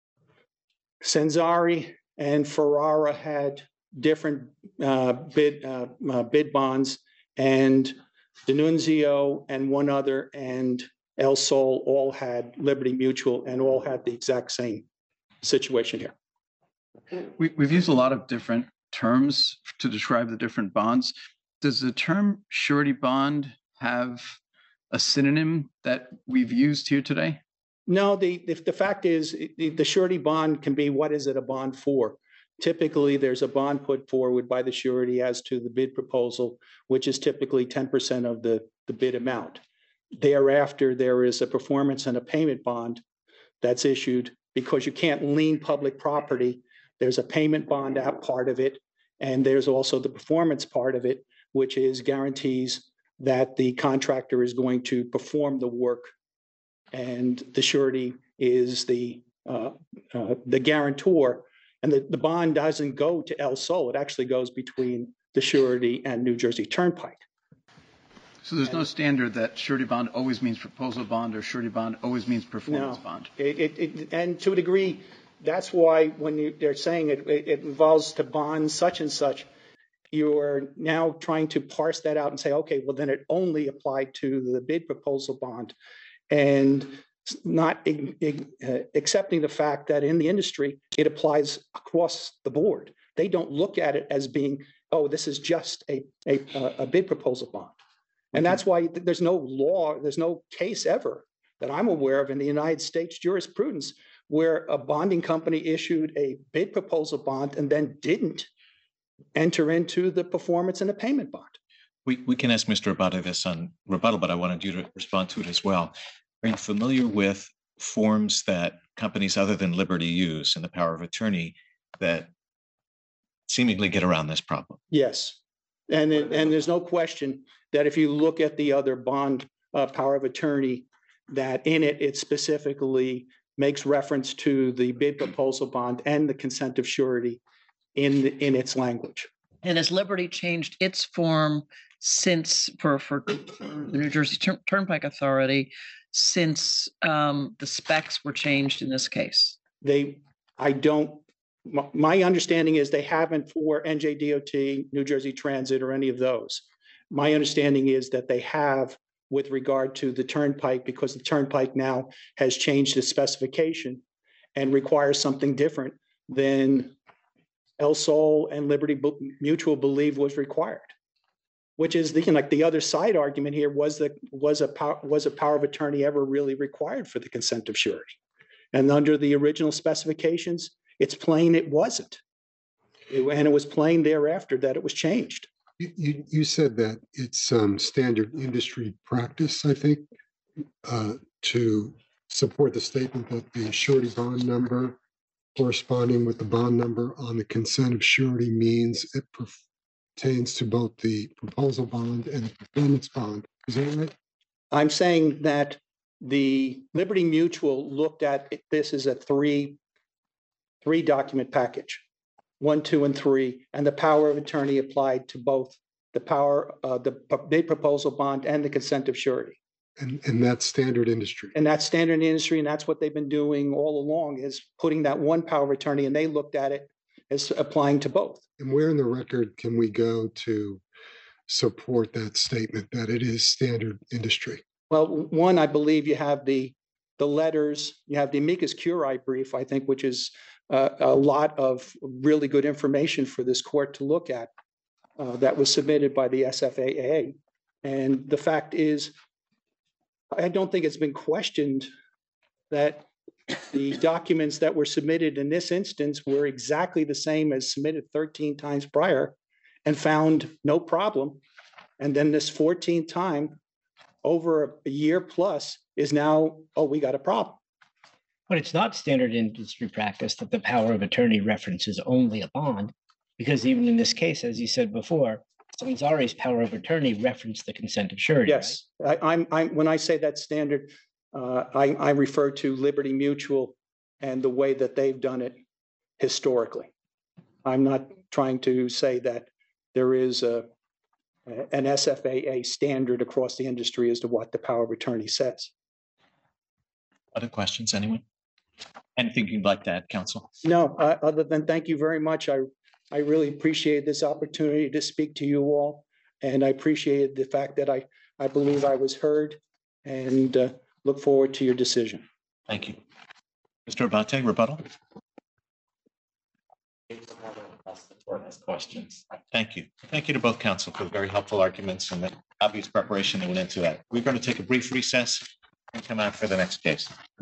Senzari and Ferrara had different bid bonds, and D'Annunzio and one other and El Sol all had Liberty Mutual and all had the exact same situation here. We've used a lot of different terms to describe the different bonds. Does the term surety bond have a synonym that we've used here today? No, the fact is the surety bond can be, what is it a bond for? Typically, there's a bond put forward by the surety as to the bid proposal, which is typically 10% of the bid amount. Thereafter, there is a performance and a payment bond that's issued because you can't lien public property. There's a payment bond out part of it, and there's also the performance part of it, which is guarantees that the contractor is going to perform the work, and the surety is the guarantor. And the bond doesn't go to El Sol; it actually goes between the surety and New Jersey Turnpike. So there's no standard that surety bond always means proposal bond or surety bond always means performance bond. And to a degree, that's why when they're saying it involves to bond such and such, you're now trying to parse that out and say, okay, well then it only applied to the bid proposal bond, and not accepting the fact that in the industry it applies across the board. They don't look at it as being, oh, this is just a bid proposal bond. And that's why there's no law, there's no case ever that I'm aware of in the United States jurisprudence where a bonding company issued a bid proposal bond and then didn't enter into the performance and the payment bond. We can ask Mr. Abate this on rebuttal, but I wanted you to respond to it as well. Are you familiar with forms that companies other than Liberty use in the power of attorney that seemingly get around this problem? Yes. And there's no question that if you look at the other bond power of attorney, that in it specifically makes reference to the bid proposal bond and the consent of surety in its language. And has Liberty changed its form since for the New Jersey Turnpike Authority since the specs were changed in this case? My understanding is they haven't for NJDOT, New Jersey Transit, or any of those. My understanding is that they have with regard to the Turnpike, because the Turnpike now has changed its specification and requires something different than El Sol and Liberty Mutual believed was required. Which is like the other side argument here was a power of attorney ever really required for the consent of surety? And under the original specifications, it's plain it wasn't. And it was plain thereafter that it was changed. You said that it's standard industry practice, I think, to support the statement that the surety bond number corresponding with the bond number on the consent of surety means it pertains to both the proposal bond and the performance bond. Is that right? I'm saying that the Liberty Mutual looked at this as a three document package, 1, 2, and 3, and the power of attorney applied to both the bid proposal bond and the consent of surety. And that's standard industry. And that's standard industry, and that's what they've been doing all along, is putting that one power of attorney, and they looked at it as applying to both. And where in the record can we go to support that statement that it is standard industry? Well, one, I believe you have the letters, you have the amicus curiae brief, I think, which is a lot of really good information for this court to look at that was submitted by the SFAA. And the fact is, I don't think it's been questioned that the documents that were submitted in this instance were exactly the same as submitted 13 times prior and found no problem. And then this 14th time, over a year plus, is now, oh, we got a problem. But it's not standard industry practice that the power of attorney references only a bond, because even in this case, as you said before, Sanzari's power of attorney referenced the consent of surety. Yes, right? I'm when I say that standard, I refer to Liberty Mutual and the way that they've done it historically. I'm not trying to say that there is an SFAA standard across the industry as to what the power of attorney says. Other questions, anyone? Anything you'd like to add, counsel? No, other than thank you very much. I really appreciate this opportunity to speak to you all. And I appreciate the fact that I believe I was heard, and look forward to your decision. Thank you. Mr. Abate, rebuttal? Questions. Thank you. Thank you to both counsel for the very helpful arguments and the obvious preparation that went into that. We're going to take a brief recess and come out for the next case.